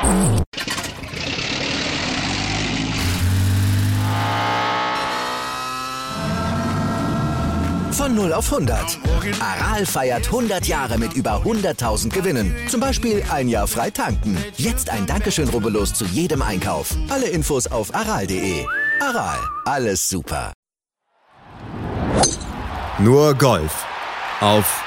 Von 0 auf 100. Aral feiert 100 Jahre mit über 100.000 Gewinnen. Zum Beispiel ein Jahr frei tanken. Jetzt ein Dankeschön, rubbellos zu jedem Einkauf. Alle Infos auf aral.de. Aral, alles super. Nur Golf auf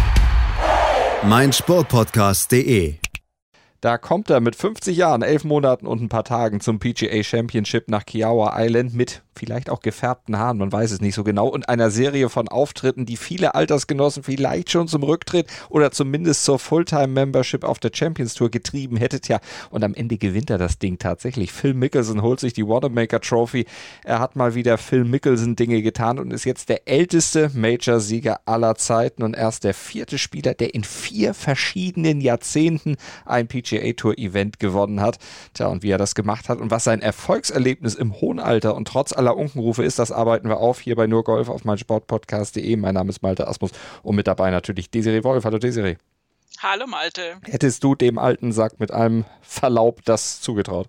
meinsportpodcast.de. Da kommt er mit 50 Jahren, 11 Monaten und ein paar Tagen zum PGA Championship nach Kiawah Island mit vielleicht auch gefärbten Haaren, man weiß es nicht so genau, und einer Serie von Auftritten, die viele Altersgenossen vielleicht schon zum Rücktritt oder zumindest zur Fulltime-Membership auf der Champions Tour getrieben hättet. Ja, und am Ende gewinnt er das Ding tatsächlich. Phil Mickelson holt sich die Wanamaker Trophy. Er hat mal wieder Phil Mickelson-Dinge getan und ist jetzt der älteste Major-Sieger aller Zeiten und erst der 4. Spieler, der in 4 verschiedenen Jahrzehnten ein PGA-Tour-Event gewonnen hat. Tja, und wie er das gemacht hat und was sein Erfolgserlebnis im hohen Alter und trotz aller Unkenrufe ist, das arbeiten wir auf hier bei Nur Golf auf meinsportpodcast.de. Mein Name ist Malte Asmus und mit dabei natürlich Desiree Wolf. Hallo Desiree. Hallo Malte. Hättest du dem alten Sack mit allem Verlaub das zugetraut?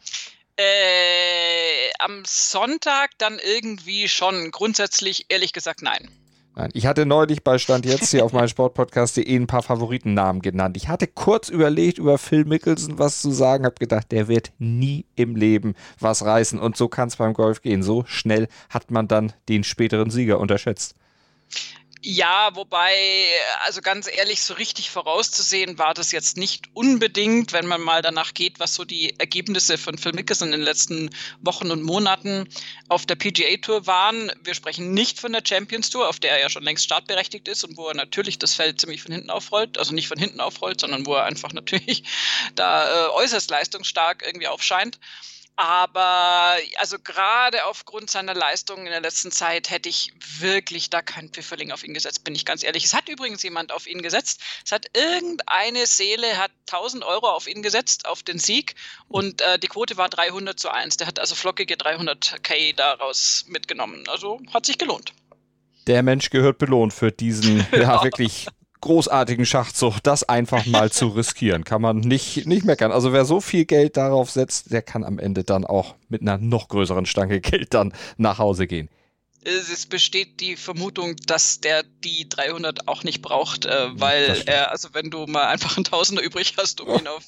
Am Sonntag dann irgendwie schon. Grundsätzlich ehrlich gesagt nein. Nein, ich hatte neulich bei Stand jetzt hier auf meinsportpodcast.de ein paar Favoritennamen genannt. Ich hatte kurz überlegt, über Phil Mickelson was zu sagen, habe gedacht, der wird nie im Leben was reißen. Und so kann es beim Golf gehen. So schnell hat man dann den späteren Sieger unterschätzt. Ja, wobei, also ganz ehrlich, so richtig vorauszusehen war das jetzt nicht unbedingt, wenn man mal danach geht, was so die Ergebnisse von Phil Mickelson in den letzten Wochen und Monaten auf der PGA Tour waren. Wir sprechen nicht von der Champions Tour, auf der er ja schon längst startberechtigt ist und wo er natürlich das Feld ziemlich von hinten aufrollt, also nicht von hinten aufrollt, sondern wo er einfach natürlich da äußerst leistungsstark irgendwie aufscheint. Aber also gerade aufgrund seiner Leistungen in der letzten Zeit hätte ich wirklich da keinen Pfifferling auf ihn gesetzt, bin ich ganz ehrlich. Es hat übrigens jemand auf ihn gesetzt. Es hat irgendeine Seele, hat 1.000 Euro auf ihn gesetzt, auf den Sieg. Und die Quote war 300:1. Der hat also flockige 300.000 daraus mitgenommen. Also hat sich gelohnt. Der Mensch gehört belohnt für diesen ja wirklich großartigen Schachzug, das einfach mal zu riskieren. Kann man nicht meckern. Also wer so viel Geld darauf setzt, der kann am Ende dann auch mit einer noch größeren Stange Geld dann nach Hause gehen. Es besteht die Vermutung, dass der die 300 auch nicht braucht, weil er, also wenn du mal einfach einen Tausender übrig hast, um ihn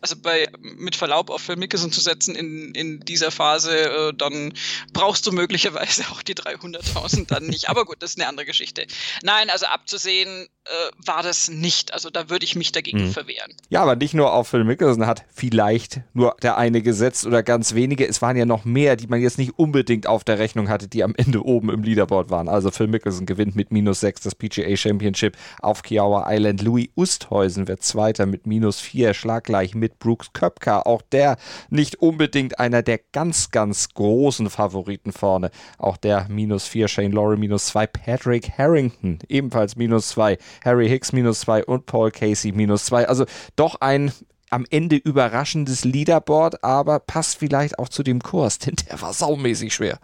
mit Verlaub auf Phil Mickelson zu setzen in dieser Phase, dann brauchst du möglicherweise auch die 300.000 dann nicht. Aber gut, das ist eine andere Geschichte. Nein, also abzusehen war das nicht. Also da würde ich mich dagegen verwehren. Ja, aber nicht nur auf Phil Mickelson hat vielleicht nur der eine gesetzt oder ganz wenige. Es waren ja noch mehr, die man jetzt nicht unbedingt auf der Rechnung hatte, die am Ende oben im Leaderboard waren. Also Phil Mickelson gewinnt mit -6 das PGA Championship auf Kiawah Island. Louis Oosthuizen wird Zweiter mit -4, schlaggleich mit Brooks Koepka. Auch der nicht unbedingt einer der ganz, ganz großen Favoriten vorne. Auch der -4, Shane Lowry -2, Patrick Harrington ebenfalls -2, Harry Hicks -2 und Paul Casey -2. Also doch ein am Ende überraschendes Leaderboard, aber passt vielleicht auch zu dem Kurs, denn der war saumäßig schwer.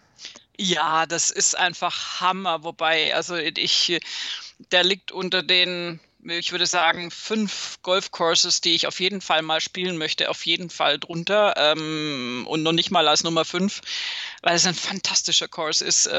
Ja, das ist einfach Hammer, wobei, also der liegt unter den, ich würde sagen, 5 Golfcourses, die ich auf jeden Fall mal spielen möchte, auf jeden Fall drunter und noch nicht mal als Nummer 5, weil es ein fantastischer Course ist.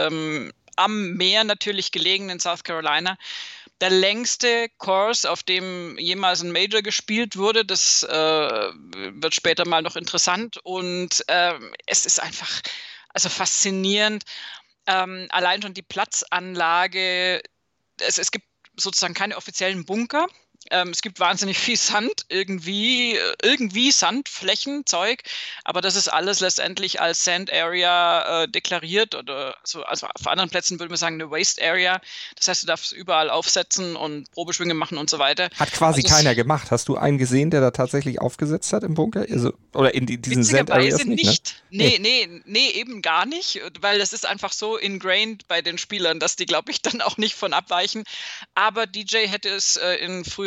Am Meer natürlich gelegen in South Carolina. Der längste Course, auf dem jemals ein Major gespielt wurde, das wird später mal noch interessant und es ist einfach also faszinierend. Allein schon die Platzanlage, es gibt sozusagen keine offiziellen Bunker. Es gibt wahnsinnig viel Sand, irgendwie Sandflächenzeug, aber das ist alles letztendlich als Sand Area deklariert oder so, also auf anderen Plätzen würde man sagen eine Waste Area. Das heißt, du darfst überall aufsetzen und Probeschwünge machen und so weiter. Hat quasi also keiner gemacht. Hast du einen gesehen, der da tatsächlich aufgesetzt hat im Bunker? Also, oder in diesen Sand Areas nicht? Ne? Nee, eben gar nicht, weil das ist einfach so ingrained bei den Spielern, dass die, glaube ich, dann auch nicht von abweichen. Aber DJ hätte es in früheren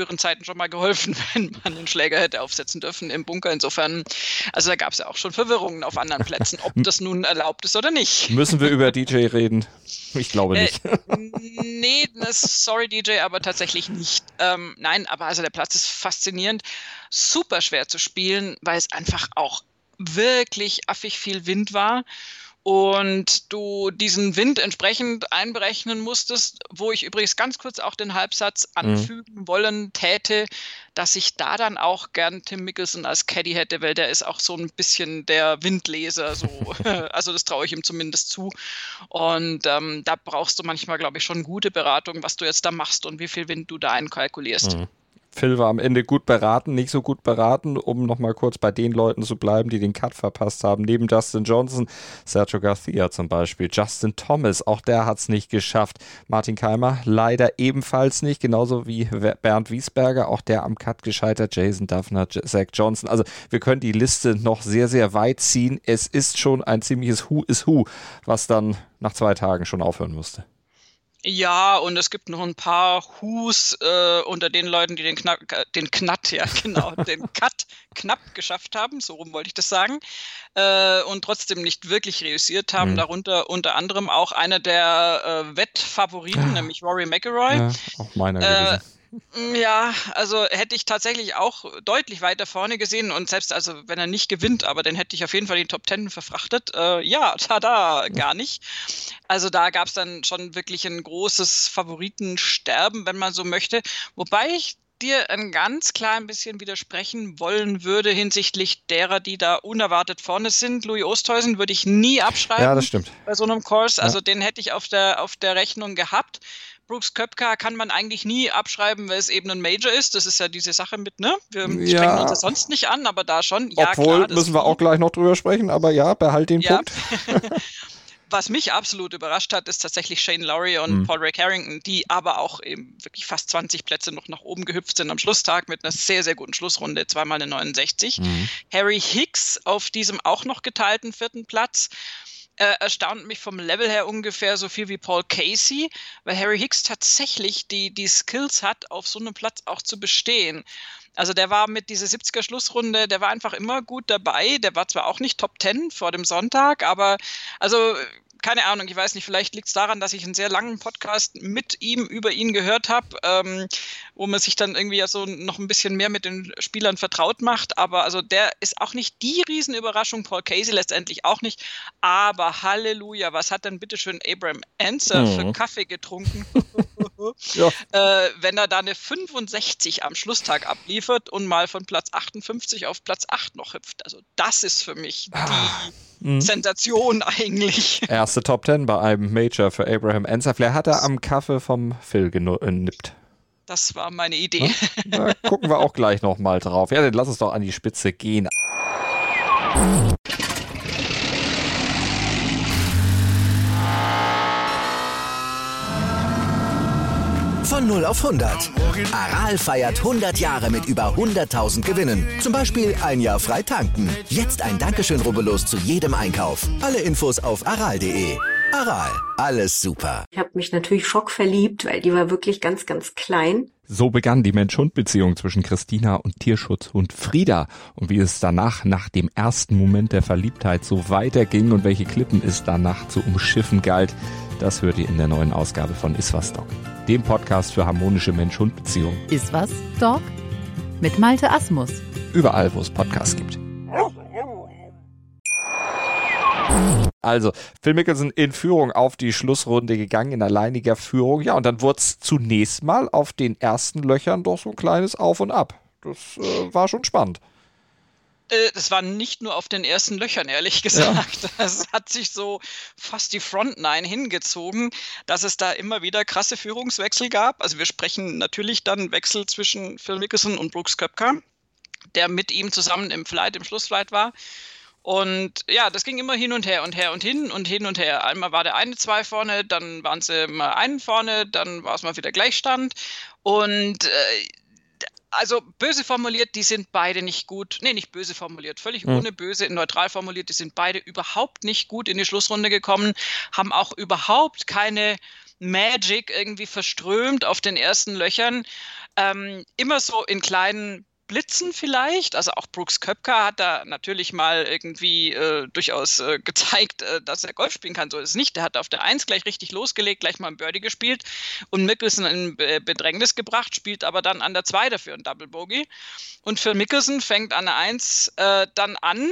früheren Zeiten schon mal geholfen, wenn man den Schläger hätte aufsetzen dürfen im Bunker. Insofern, also da gab es ja auch schon Verwirrungen auf anderen Plätzen, ob das nun erlaubt ist oder nicht. Müssen wir über DJ reden? Ich glaube nicht. Nee, sorry DJ, aber tatsächlich nicht. Nein, aber also der Platz ist faszinierend, super schwer zu spielen, weil es einfach auch wirklich affig viel Wind war. Und du diesen Wind entsprechend einberechnen musstest, wo ich übrigens ganz kurz auch den Halbsatz anfügen wollen täte, dass ich da dann auch gern Tim Mickelson als Caddy hätte, weil der ist auch so ein bisschen der Windleser, so. Also das traue ich ihm zumindest zu. Und da brauchst du manchmal, glaube ich, schon gute Beratung, was du jetzt da machst und wie viel Wind du da einkalkulierst. Phil war am Ende gut beraten, nicht so gut beraten, um nochmal kurz bei den Leuten zu bleiben, die den Cut verpasst haben. Neben Justin Johnson, Sergio Garcia zum Beispiel, Justin Thomas, auch der hat es nicht geschafft. Martin Keimer leider ebenfalls nicht, genauso wie Bernd Wiesberger, auch der am Cut gescheitert, Jason Duffner, Zach Johnson. Also wir können die Liste noch sehr, sehr weit ziehen. Es ist schon ein ziemliches Who is Who, was dann nach 2 Tagen schon aufhören musste. Ja, und es gibt noch ein paar Who's unter den Leuten, die den Cut knapp geschafft haben, so rum wollte ich das sagen, und trotzdem nicht wirklich reüssiert haben. Darunter unter anderem auch einer der Wettfavoriten, nämlich Rory McIlroy. Ja, auch meiner gewesen. Ja, also hätte ich tatsächlich auch deutlich weiter vorne gesehen und selbst, also wenn er nicht gewinnt, aber dann hätte ich auf jeden Fall die Top 10 verfrachtet. Ja, tada, gar nicht. Also da gab es dann schon wirklich ein großes Favoritensterben, wenn man so möchte. Wobei ich dir ein ganz klein bisschen widersprechen wollen würde hinsichtlich derer, die da unerwartet vorne sind. Louis Oosthuizen würde ich nie abschreiben. Ja, das stimmt. Bei so einem Kurs. Also den hätte ich auf der Rechnung gehabt. Brooks Koepka kann man eigentlich nie abschreiben, weil es eben ein Major ist. Das ist ja diese Sache mit, ne? Wir strengen uns das sonst nicht an, aber da schon. Ja, obwohl, klar, müssen wir auch gleich noch drüber sprechen, aber ja, behalt den Punkt. Was mich absolut überrascht hat, ist tatsächlich Shane Lowry und Paul Rick Harrington, die aber auch eben wirklich fast 20 Plätze noch nach oben gehüpft sind am Schlusstag mit einer sehr, sehr guten Schlussrunde, zweimal eine 69. Harry Hicks auf diesem auch noch geteilten 4. Platz. Erstaunt mich vom Level her ungefähr so viel wie Paul Casey, weil Harry Hicks tatsächlich die Skills hat, auf so einem Platz auch zu bestehen. Also der war mit dieser 70er Schlussrunde, der war einfach immer gut dabei. Der war zwar auch nicht Top 10 vor dem Sonntag, aber also keine Ahnung, ich weiß nicht, vielleicht liegt es daran, dass ich einen sehr langen Podcast mit ihm, über ihn gehört habe, wo man sich dann irgendwie ja so noch ein bisschen mehr mit den Spielern vertraut macht, aber also der ist auch nicht die Riesenüberraschung, Paul Casey letztendlich auch nicht, aber Halleluja, was hat denn bitteschön Abraham Ancer für Kaffee getrunken? Ja. Wenn er da eine 65 am Schlusstag abliefert und mal von Platz 58 auf Platz 8 noch hüpft. Also das ist für mich die Sensation eigentlich. Erste Top 10 bei einem Major für Abraham Ancer. Vielleicht hat er am Kaffee vom Phil genippt. Das war meine Idee. Da gucken wir auch gleich nochmal drauf. Ja, dann lass uns doch an die Spitze gehen. Von 0 auf 100. Aral feiert 100 Jahre mit über 100.000 Gewinnen. Zum Beispiel ein Jahr frei tanken. Jetzt ein Dankeschön, rubbellos zu jedem Einkauf. Alle Infos auf aral.de. Aral, alles super. Ich habe mich natürlich schockverliebt, weil die war wirklich ganz, ganz klein. So begann die Mensch-Hund-Beziehung zwischen Christina und Tierschutzhund Frieda. Und wie es danach, nach dem ersten Moment der Verliebtheit, so weiterging und welche Klippen es danach zu umschiffen galt, das hört ihr in der neuen Ausgabe von Iswas Dog, dem Podcast für harmonische Mensch-Hund-Beziehungen. Iswas Dog mit Malte Asmus. Überall, wo es Podcasts gibt. Also, Phil Mickelson in Führung auf die Schlussrunde gegangen, in alleiniger Führung. Ja, und dann wurde es zunächst mal auf den ersten Löchern doch so ein kleines Auf und Ab. Das war schon spannend. Das war nicht nur auf den ersten Löchern, ehrlich gesagt. Ja. Das hat sich so fast die Front 9 hingezogen, dass es da immer wieder krasse Führungswechsel gab. Also wir sprechen natürlich dann Wechsel zwischen Phil Mickelson und Brooks Koepka, der mit ihm zusammen im Schlussflight war. Und ja, das ging immer hin und her und her und hin und hin und her. Einmal war der eine 2 vorne, dann waren sie mal einen vorne, dann war es mal wieder Gleichstand. Und also böse formuliert, die sind beide nicht gut. Nee, nicht böse formuliert, völlig ohne böse, neutral formuliert. Die sind beide überhaupt nicht gut in die Schlussrunde gekommen, haben auch überhaupt keine Magic irgendwie verströmt auf den ersten Löchern. Immer so in kleinen Blitzen vielleicht. Also auch Brooks Koepka hat da natürlich mal irgendwie durchaus gezeigt, dass er Golf spielen kann. So ist es nicht. Der hat auf der 1 gleich richtig losgelegt, gleich mal ein Birdie gespielt und Mickelson in Bedrängnis gebracht, spielt aber dann an der 2 dafür ein Double Bogey. Und Phil Mickelson fängt an der 1 dann an.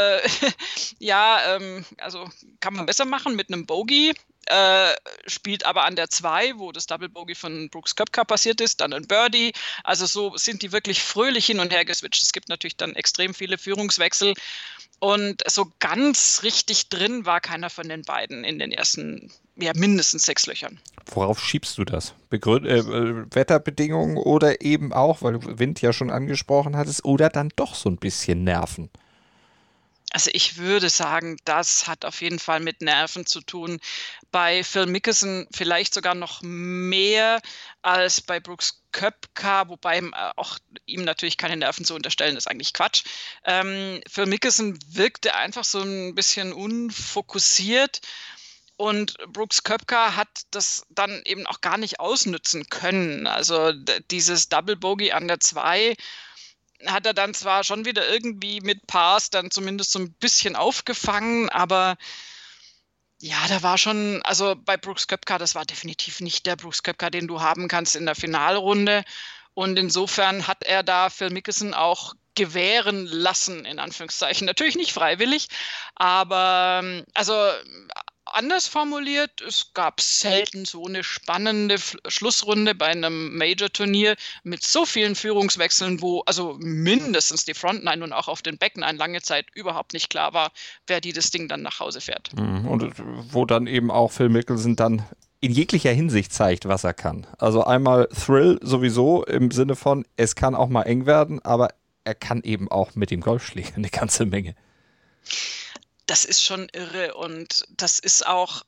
Also kann man besser machen mit einem Bogey. Spielt aber an der 2, wo das Double Bogey von Brooks Koepka passiert ist, dann ein Birdie. Also so sind die wirklich fröhlich hin und her geswitcht. Es gibt natürlich dann extrem viele Führungswechsel und so ganz richtig drin war keiner von den beiden in den ersten, mindestens 6 Löchern. Worauf schiebst du das? Wetterbedingungen oder eben auch, weil du Wind ja schon angesprochen hattest, oder dann doch so ein bisschen Nerven? Also ich würde sagen, das hat auf jeden Fall mit Nerven zu tun. Bei Phil Mickelson vielleicht sogar noch mehr als bei Brooks Koepka, wobei auch ihm natürlich keine Nerven zu unterstellen, ist eigentlich Quatsch. Phil Mickelson wirkte einfach so ein bisschen unfokussiert und Brooks Koepka hat das dann eben auch gar nicht ausnützen können. Also dieses Double Bogey an der 2 hat er dann zwar schon wieder irgendwie mit Pars dann zumindest so ein bisschen aufgefangen, aber ja, da war schon, also bei Brooks Koepka, das war definitiv nicht der Brooks Koepka, den du haben kannst in der Finalrunde. Und insofern hat er da Phil Mickelson auch gewähren lassen, in Anführungszeichen. Natürlich nicht freiwillig, aber also anders formuliert, es gab selten so eine spannende Schlussrunde bei einem Major-Turnier mit so vielen Führungswechseln, wo also mindestens die Frontline und auch auf den Backline lange Zeit überhaupt nicht klar war, wer das Ding dann nach Hause fährt. Und wo dann eben auch Phil Mickelson dann in jeglicher Hinsicht zeigt, was er kann. Also einmal Thrill sowieso im Sinne von, es kann auch mal eng werden, aber er kann eben auch mit dem Golfschläger eine ganze Menge. Das ist schon irre und das ist auch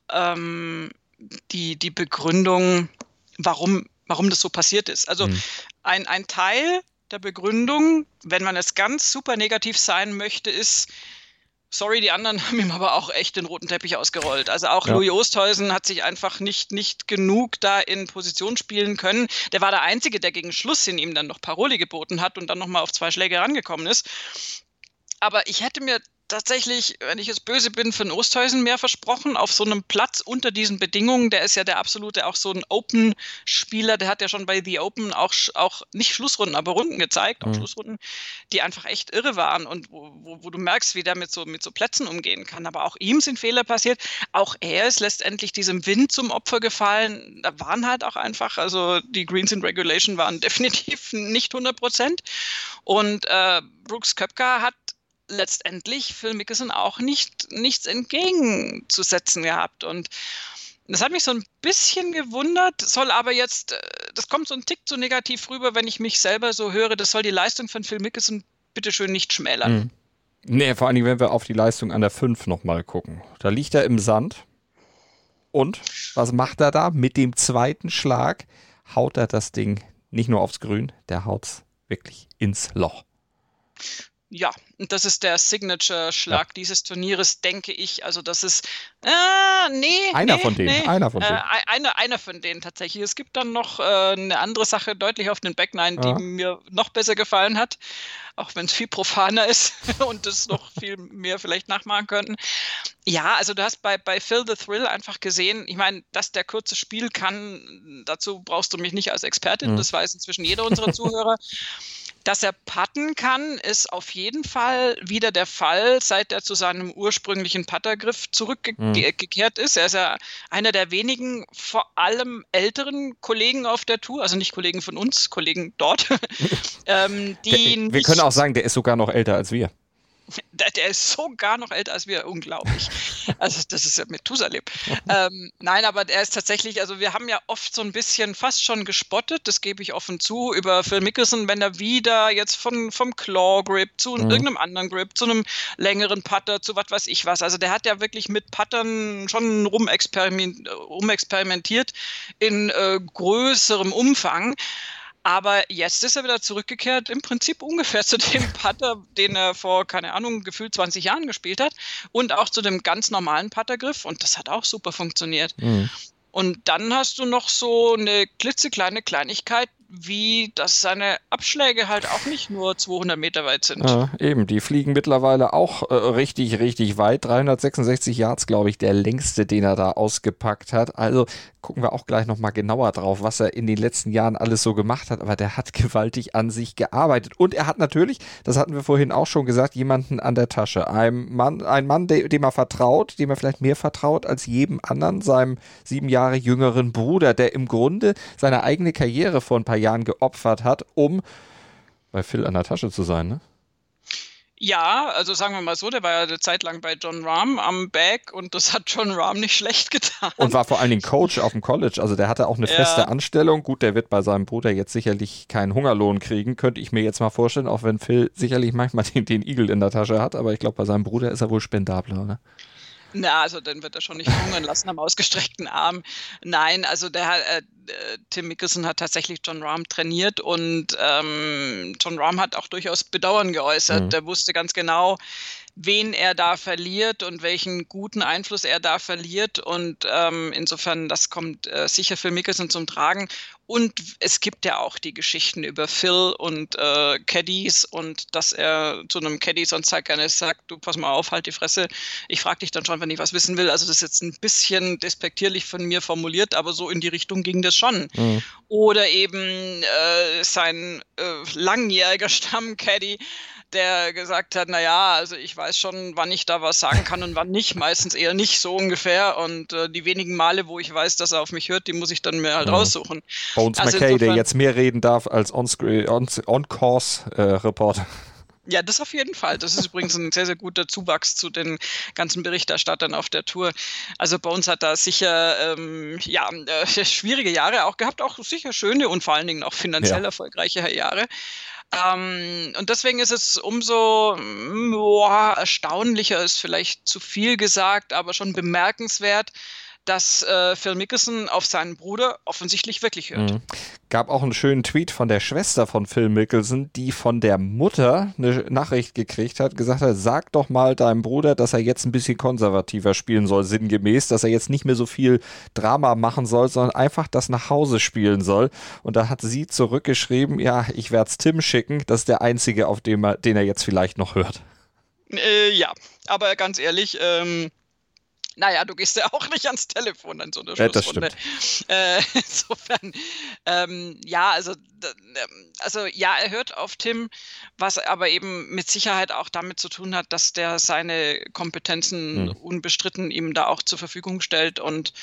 die Begründung, warum das so passiert ist. Also ein Teil der Begründung, wenn man es ganz super negativ sein möchte, ist, sorry, die anderen haben ihm aber auch echt den roten Teppich ausgerollt. Also auch Louis Oosthuizen hat sich einfach nicht genug da in Position spielen können. Der war der Einzige, der gegen Schluss in ihm dann noch Paroli geboten hat und dann nochmal auf 2 Schläge rangekommen ist. Aber ich hätte mir tatsächlich, wenn ich jetzt böse bin, für den Oosthuizen mehr versprochen, auf so einem Platz unter diesen Bedingungen. Der ist ja der absolute, auch so ein Open-Spieler, der hat ja schon bei The Open auch nicht Schlussrunden, aber Runden gezeigt, auch Schlussrunden, die einfach echt irre waren und wo du merkst, wie der mit so Plätzen umgehen kann. Aber auch ihm sind Fehler passiert. Auch er ist letztendlich diesem Wind zum Opfer gefallen. Da waren halt auch einfach, also die Greens in Regulation waren definitiv nicht 100%. Und Brooks Koepka hat letztendlich Phil Mickelson auch nichts entgegenzusetzen gehabt. Und das hat mich so ein bisschen gewundert, soll aber jetzt, das kommt so ein Tick zu negativ rüber, wenn ich mich selber so höre, das soll die Leistung von Phil Mickelson bitteschön nicht schmälern. Nee, vor allen Dingen, wenn wir auf die Leistung an der 5 nochmal gucken. Da liegt er im Sand und was macht er da? Mit dem zweiten Schlag haut er das Ding nicht nur aufs Grün, der haut's wirklich ins Loch. Ja, und das ist der Signature-Schlag dieses Turnieres, denke ich. Also das ist, Einer von denen. Einer von denen tatsächlich. Es gibt dann noch eine andere Sache, deutlich auf den Backline, die mir noch besser gefallen hat, auch wenn es viel profaner ist und das noch viel mehr vielleicht nachmachen könnten. Ja, also du hast bei Phil the Thrill einfach gesehen, ich meine, dass der kurze Spiel kann, dazu brauchst du mich nicht als Expertin, das weiß inzwischen jeder unserer Zuhörer. Dass er putten kann, ist auf jeden Fall wieder der Fall, seit er zu seinem ursprünglichen Puttergriff zurückgekehrt ist. Er ist ja einer der wenigen, vor allem älteren Kollegen auf der Tour, also nicht Kollegen von uns, Kollegen dort. Wir können auch sagen, der ist sogar noch älter als wir. Der ist sogar noch älter als wir, unglaublich. Also das ist ja Methusalem. Nein, aber der ist tatsächlich, also wir haben ja oft so ein bisschen fast schon gespottet, das gebe ich offen zu, über Phil Mickelson, wenn er wieder jetzt vom Claw Grip zu irgendeinem anderen Grip, zu einem längeren Putter, zu was weiß ich was. Also der hat ja wirklich mit Puttern schon rumexperimentiert in größerem Umfang. Aber jetzt ist er wieder zurückgekehrt, im Prinzip ungefähr zu dem Putter, den er vor, keine Ahnung, gefühlt 20 Jahren gespielt hat und auch zu dem ganz normalen Puttergriff und das hat auch super funktioniert. Und dann hast du noch so eine klitzekleine Kleinigkeit, wie dass seine Abschläge halt auch nicht nur 200 Meter weit sind. Ja, eben, die fliegen mittlerweile auch richtig, richtig weit. 366 Yards, glaube ich, der längste, den er da ausgepackt hat. Also gucken wir auch gleich nochmal genauer drauf, was er in den letzten Jahren alles so gemacht hat. Aber der hat gewaltig an sich gearbeitet. Und er hat natürlich, das hatten wir vorhin auch schon gesagt, jemanden an der Tasche. Ein Mann, dem er vertraut, dem er vielleicht mehr vertraut als jedem anderen, seinem 7 Jahre jüngeren Bruder, der im Grunde seine eigene Karriere vor ein paar Jahren geopfert hat, um bei Phil an der Tasche zu sein, ne? Ja, also sagen wir mal so, der war ja eine Zeit lang bei Jon Rahm am Bag und das hat Jon Rahm nicht schlecht getan. Und war vor allen Dingen Coach auf dem College, also der hatte auch eine feste Anstellung. Gut, der wird bei seinem Bruder jetzt sicherlich keinen Hungerlohn kriegen, könnte ich mir jetzt mal vorstellen, auch wenn Phil sicherlich manchmal den Igel in der Tasche hat, aber ich glaube, bei seinem Bruder ist er wohl spendabler, ne? Na, also dann wird er schon nicht hungern lassen am ausgestreckten Arm. Nein, also Tim Mickelson hat tatsächlich Jon Rahm trainiert und Jon Rahm hat auch durchaus Bedauern geäußert. Der wusste ganz genau, wen er da verliert und welchen guten Einfluss er da verliert. Und insofern, das kommt sicher für Mickelson zum Tragen. Und es gibt ja auch die Geschichten über Phil und Caddies und dass er zu einem Caddy sonst halt gerne sagt, du pass mal auf, halt die Fresse, ich frage dich dann schon, wenn ich was wissen will. Also das ist jetzt ein bisschen despektierlich von mir formuliert, aber so in die Richtung ging das schon. Oder eben sein langjähriger Stammcaddy, der gesagt hat, naja, also ich weiß schon, wann ich da was sagen kann und wann nicht, meistens eher nicht, so ungefähr. Und die wenigen Male, wo ich weiß, dass er auf mich hört, die muss ich dann mir halt raussuchen. Bones Also McKay, der insofern, jetzt mehr reden darf als On-Course-Reporter. ja, das auf jeden Fall. Das ist übrigens ein sehr, sehr guter Zuwachs zu den ganzen Berichterstattern auf der Tour. Also Bones hat da sicher schwierige Jahre auch gehabt, auch sicher schöne und vor allen Dingen auch finanziell erfolgreiche Jahre. Und deswegen ist es umso erstaunlicher, ist vielleicht zu viel gesagt, aber schon bemerkenswert, dass Phil Mickelson auf seinen Bruder offensichtlich wirklich hört. Gab auch einen schönen Tweet von der Schwester von Phil Mickelson, die von der Mutter eine Nachricht gekriegt hat, gesagt hat, sag doch mal deinem Bruder, dass er jetzt ein bisschen konservativer spielen soll, sinngemäß, dass er jetzt nicht mehr so viel Drama machen soll, sondern einfach das nach Hause spielen soll. Und da hat sie zurückgeschrieben, ja, ich werde es Tim schicken, das ist der einzige, auf den er jetzt vielleicht noch hört. Ja, aber ganz ehrlich, naja, du gehst ja auch nicht ans Telefon in so einer Schlussrunde. Insofern, er hört auf Tim, was aber eben mit Sicherheit auch damit zu tun hat, dass der seine Kompetenzen unbestritten ihm da auch zur Verfügung stellt. Und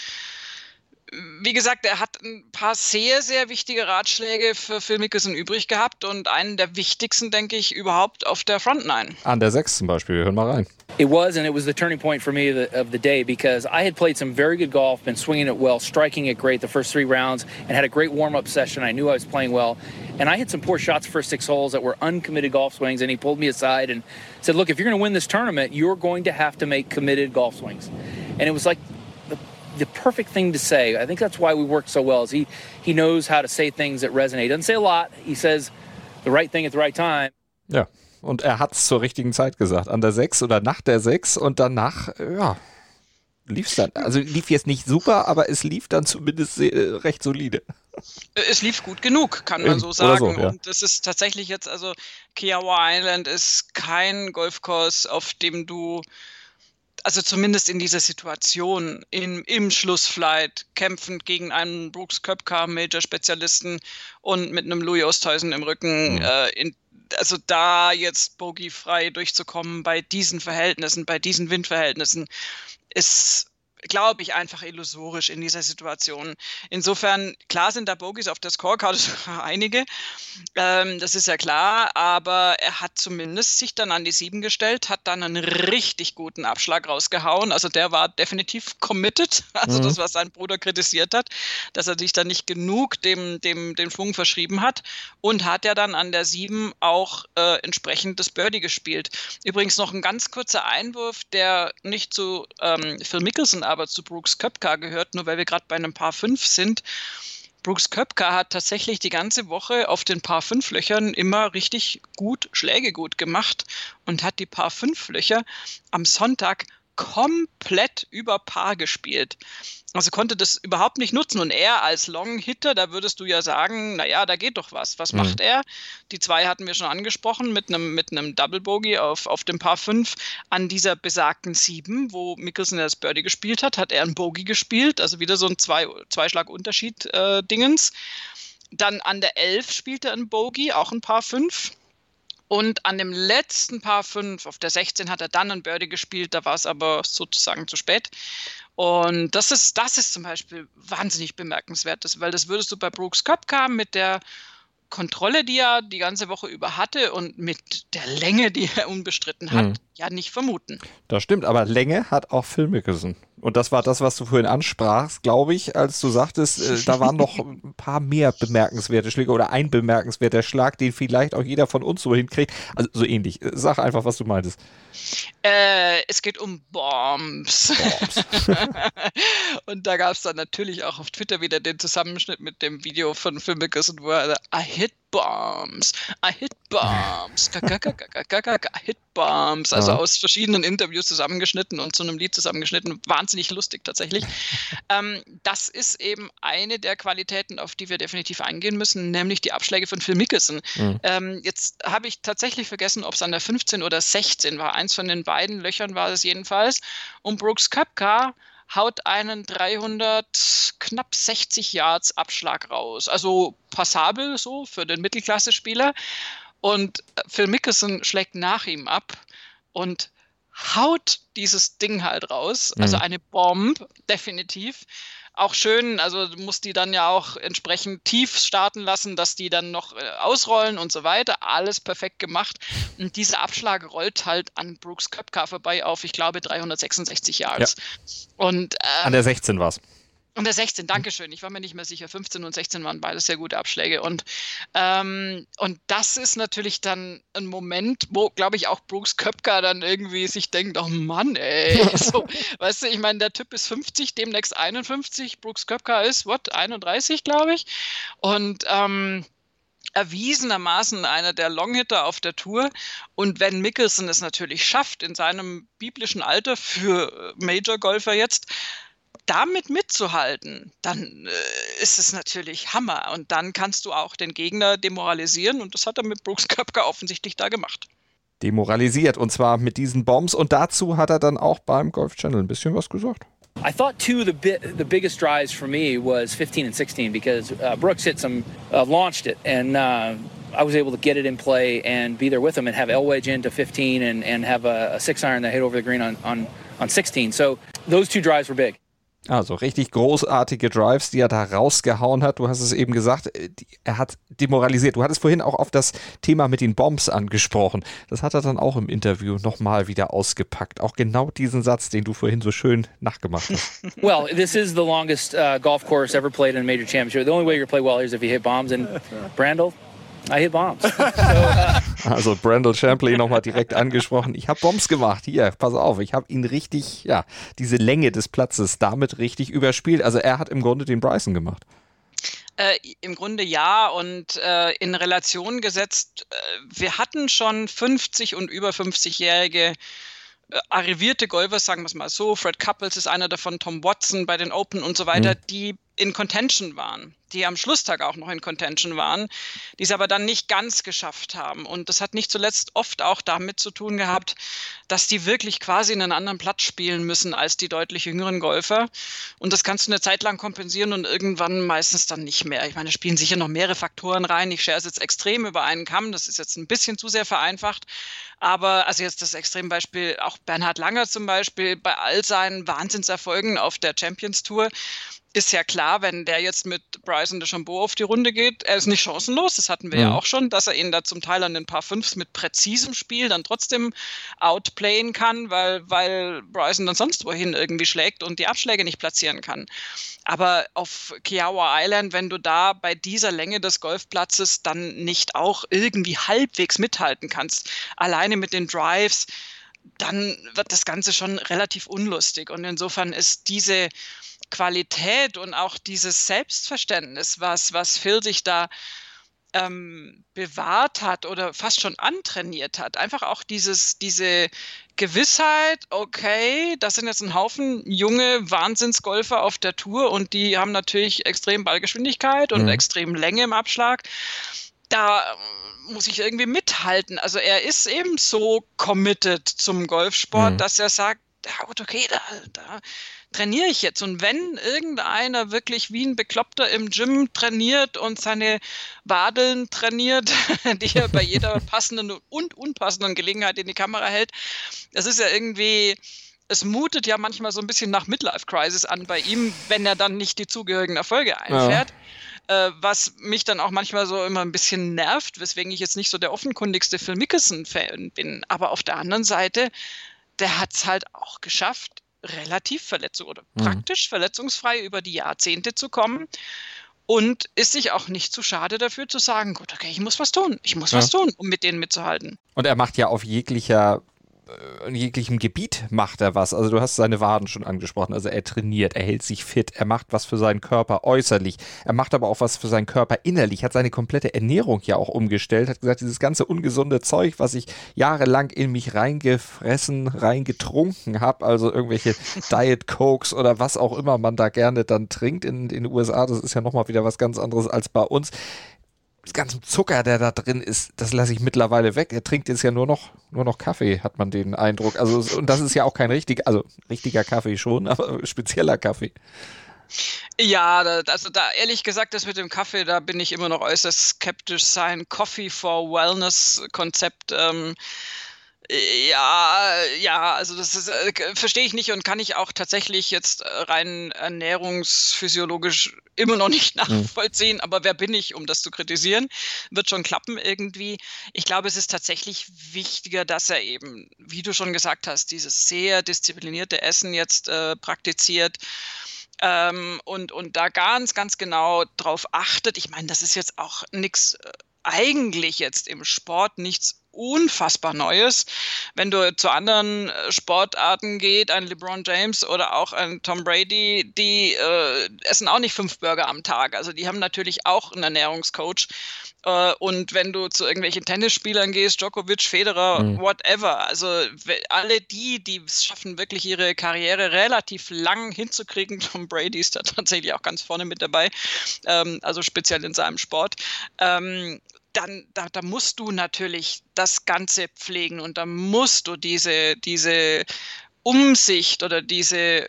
wie gesagt, er hat ein paar sehr, sehr wichtige Ratschläge für Phil Mickelson übrig gehabt und einen der wichtigsten, denke ich, überhaupt auf der Front Nine. An der 6 zum Beispiel, wir hören mal rein. It was the turning point for me of the day because I had played some very good golf, been swinging it well, striking it great the first 3 rounds, and had a great warm-up session. I knew I was playing well, and I hit some poor shots the first 6 holes that were uncommitted golf swings, and he pulled me aside and said, look, if you're going to win this tournament, you're going to have to make committed golf swings. And it was like the perfect thing to say. I think that's why we work so well, is he knows how to say things that resonate. He doesn't say a lot. He says the right thing at the right time. Ja, und er hat es zur richtigen Zeit gesagt. An der 6 oder nach der 6 und danach, lief es dann. Also lief jetzt nicht super, aber es lief dann zumindest recht solide. Es lief gut genug, kann man so sagen. So, ja. Und es ist tatsächlich jetzt, also Kiawah Island ist kein Golfkurs, auf dem du, also zumindest in dieser Situation, im Schlussflight, kämpfend gegen einen Brooks Koepka Major-Spezialisten und mit einem Louis Oosthuizen im Rücken, also da jetzt bogiefrei durchzukommen bei diesen Verhältnissen, bei diesen Windverhältnissen, ist, glaube ich, einfach illusorisch in dieser Situation. Insofern, klar sind da Bogies auf der Scorecard, einige, das ist ja klar, aber er hat zumindest sich dann an die 7 gestellt, hat dann einen richtig guten Abschlag rausgehauen, also der war definitiv committed, also das, was sein Bruder kritisiert hat, dass er sich da nicht genug dem Schwung verschrieben hat und hat ja dann an der 7 auch entsprechend das Birdie gespielt. Übrigens noch ein ganz kurzer Einwurf, der nicht zu Phil Mickelson, aber zu Brooks Koepka gehört, nur weil wir gerade bei einem Par 5 sind. Brooks Koepka hat tatsächlich die ganze Woche auf den Par 5 Löchern immer richtig gut, Schläge gut gemacht und hat die Par 5 Löcher am Sonntag komplett über Paar gespielt. Also konnte das überhaupt nicht nutzen. Und er als Long-Hitter, da würdest du ja sagen, naja, da geht doch was. Was macht er? Die 2 hatten wir schon angesprochen, mit einem Double Bogey auf dem Par 5 an dieser besagten 7, wo Mickelson das Birdie gespielt hat er ein Bogey gespielt. Also wieder so ein Zweischlag-Unterschied Dingens. Dann an der 11 spielte er ein Bogey, auch ein Par 5. Und an dem letzten Par 5, auf der 16, hat er dann ein Birdie gespielt, da war es aber sozusagen zu spät. Und das ist zum Beispiel wahnsinnig bemerkenswert, weil das würdest du bei Brooks Koepka mit der Kontrolle, die er die ganze Woche über hatte und mit der Länge, die er unbestritten hat, ja nicht vermuten. Das stimmt, aber Länge hat auch Phil Mickelson. Und das war das, was du vorhin ansprachst, glaube ich, als du sagtest, da waren noch ein paar mehr bemerkenswerte Schläge oder ein bemerkenswerter Schlag, den vielleicht auch jeder von uns so hinkriegt. Also so ähnlich. Sag einfach, was du meintest. Es geht um Bombs. Und da gab es dann natürlich auch auf Twitter wieder den Zusammenschnitt mit dem Video von Phil Mickelson, wo er I hit bombs, I hit bombs, I hit bombs. Also aus verschiedenen Interviews zusammengeschnitten und zu einem Lied zusammengeschnitten. Wahnsinnig lustig tatsächlich. Das ist eben eine der Qualitäten, auf die wir definitiv eingehen müssen, nämlich die Abschläge von Phil Mickelson. Jetzt habe ich tatsächlich vergessen, ob es an der 15 oder 16 war. Eins von den beiden Löchern war es jedenfalls. Und Brooks Koepka haut einen 360 Yards Abschlag raus. Also passabel so für den Mittelklasse-Spieler. Und Phil Mickelson schlägt nach ihm ab und haut dieses Ding halt raus. Also eine Bombe, definitiv. Auch schön, also du musst die dann ja auch entsprechend tief starten lassen, dass die dann noch ausrollen und so weiter. Alles perfekt gemacht. Und dieser Abschlag rollt halt an Brooks Koepka vorbei auf, ich glaube, 366 Yards. Ja. Und, an der 16 war es. An der 16, Dankeschön. Ich war mir nicht mehr sicher. 15 und 16 waren beides sehr gute Abschläge. Und das ist natürlich dann ein Moment, wo, glaube ich, auch Brooks Koepka dann irgendwie sich denkt, oh Mann, ey. So, weißt du, ich meine, der Typ ist 50, demnächst 51. Brooks Koepka ist, 31, glaube ich. Und erwiesenermaßen einer der Longhitter auf der Tour. Und wenn Mickelson es natürlich schafft, in seinem biblischen Alter für Major-Golfer jetzt, damit mitzuhalten, dann ist es natürlich Hammer. Und dann kannst du auch den Gegner demoralisieren. Und das hat er mit Brooks Koepka offensichtlich da gemacht. Demoralisiert. Und zwar mit diesen Bombs. Und dazu hat er dann auch beim Golf Channel ein bisschen was gesagt. I thought the biggest drives for me was 15 and 16 because Brooks hit some, launched it, and I was able to get it in play and be there with him and have L wedge into 15 and have a 6-iron that hit over the green on 16. So those two drives were big. Also richtig großartige Drives, die er da rausgehauen hat. Du hast es eben gesagt, er hat demoralisiert. Du hattest vorhin auch auf das Thema mit den Bombs angesprochen. Das hat er dann auch im Interview nochmal wieder ausgepackt. Auch genau diesen Satz, den du vorhin so schön nachgemacht hast. Well, this is the longest golf course ever played in a major championship. The only way you play well here is if you hit bombs. And Brandel, I hit bombs. Also Brandel Champley nochmal direkt angesprochen. Ich habe Bombs gemacht. Hier, pass auf. Ich habe ihn richtig, diese Länge des Platzes damit richtig überspielt. Also er hat im Grunde den Bryson gemacht. Im Grunde ja, und in Relation gesetzt, wir hatten schon 50 und über 50-jährige arrivierte Golfer, sagen wir es mal so. Fred Couples ist einer davon, Tom Watson bei den Open und so weiter, die in Contention waren, die am Schlusstag auch noch in Contention waren, die es aber dann nicht ganz geschafft haben. Und das hat nicht zuletzt oft auch damit zu tun gehabt, dass die wirklich quasi einen anderen Platz spielen müssen als die deutlich jüngeren Golfer. Und das kannst du eine Zeit lang kompensieren und irgendwann meistens dann nicht mehr. Ich meine, da spielen sicher noch mehrere Faktoren rein. Ich schere es jetzt extrem über einen Kamm. Das ist jetzt ein bisschen zu sehr vereinfacht. Aber also jetzt das Extrembeispiel, auch Bernhard Langer zum Beispiel, bei all seinen Wahnsinnserfolgen auf der Champions Tour, ist ja klar, wenn der jetzt mit Bryson DeChambeau auf die Runde geht, er ist nicht chancenlos, das hatten wir ja auch schon, dass er ihn da zum Teil an den Paar Fünfs mit präzisem Spiel dann trotzdem outplayen kann, weil Bryson dann sonst wohin irgendwie schlägt und die Abschläge nicht platzieren kann. Aber auf Kiawah Island, wenn du da bei dieser Länge des Golfplatzes dann nicht auch irgendwie halbwegs mithalten kannst, alleine mit den Drives, dann wird das Ganze schon relativ unlustig. Und insofern ist diese Qualität und auch dieses Selbstverständnis, was Phil sich da bewahrt hat oder fast schon antrainiert hat. Einfach auch diese Gewissheit, okay, das sind jetzt ein Haufen junge Wahnsinnsgolfer auf der Tour und die haben natürlich extrem Ballgeschwindigkeit und extrem Länge im Abschlag. Da muss ich irgendwie mithalten. Also er ist eben so committed zum Golfsport, dass er sagt, ja gut, okay, da trainiere ich jetzt. Und wenn irgendeiner wirklich wie ein Bekloppter im Gym trainiert und seine Wadeln trainiert, die er bei jeder passenden und unpassenden Gelegenheit in die Kamera hält, das ist ja irgendwie, es mutet ja manchmal so ein bisschen nach Midlife-Crisis an bei ihm, wenn er dann nicht die zugehörigen Erfolge einfährt. Was mich dann auch manchmal so immer ein bisschen nervt, weswegen ich jetzt nicht so der offenkundigste Phil Mickelson-Fan bin. Aber auf der anderen Seite, der hat es halt auch geschafft, relativ praktisch verletzungsfrei über die Jahrzehnte zu kommen und ist sich auch nicht zu schade dafür zu sagen, gut, okay, ich muss was tun, um mit denen mitzuhalten. Und er macht ja auf in jeglichem Gebiet macht er was. Also du hast seine Waden schon angesprochen. Also er trainiert, er hält sich fit, er macht was für seinen Körper äußerlich. Er macht aber auch was für seinen Körper innerlich, hat seine komplette Ernährung ja auch umgestellt, hat gesagt, dieses ganze ungesunde Zeug, was ich jahrelang in mich reingetrunken habe, also irgendwelche Diet Cokes oder was auch immer man da gerne dann trinkt in den USA, das ist ja nochmal wieder was ganz anderes als bei uns. Das ganze Zucker, der da drin ist, das lasse ich mittlerweile weg. Er trinkt jetzt ja nur noch Kaffee, hat man den Eindruck. Also, und das ist ja auch kein richtiger Kaffee schon, aber spezieller Kaffee. Ja, also da ehrlich gesagt, das mit dem Kaffee, da bin ich immer noch äußerst skeptisch. Sein Coffee for Wellness Konzept, also das ist, verstehe ich nicht und kann ich auch tatsächlich jetzt rein ernährungsphysiologisch immer noch nicht nachvollziehen, aber wer bin ich, um das zu kritisieren? Wird schon klappen irgendwie. Ich glaube, es ist tatsächlich wichtiger, dass er eben, wie du schon gesagt hast, dieses sehr disziplinierte Essen jetzt praktiziert. Und da ganz, ganz genau drauf achtet. Ich meine, das ist jetzt auch nichts, eigentlich jetzt im Sport nichts unfassbar Neues. Wenn du zu anderen Sportarten geht, ein LeBron James oder auch ein Tom Brady, die essen auch nicht 5 Burger am Tag. Also die haben natürlich auch einen Ernährungscoach. Und wenn du zu irgendwelchen Tennisspielern gehst, Djokovic, Federer, whatever, also alle die es schaffen, wirklich ihre Karriere relativ lang hinzukriegen, Tom Brady ist da tatsächlich auch ganz vorne mit dabei, also speziell in seinem Sport, dann da musst du natürlich das Ganze pflegen und da musst du diese Umsicht oder diese,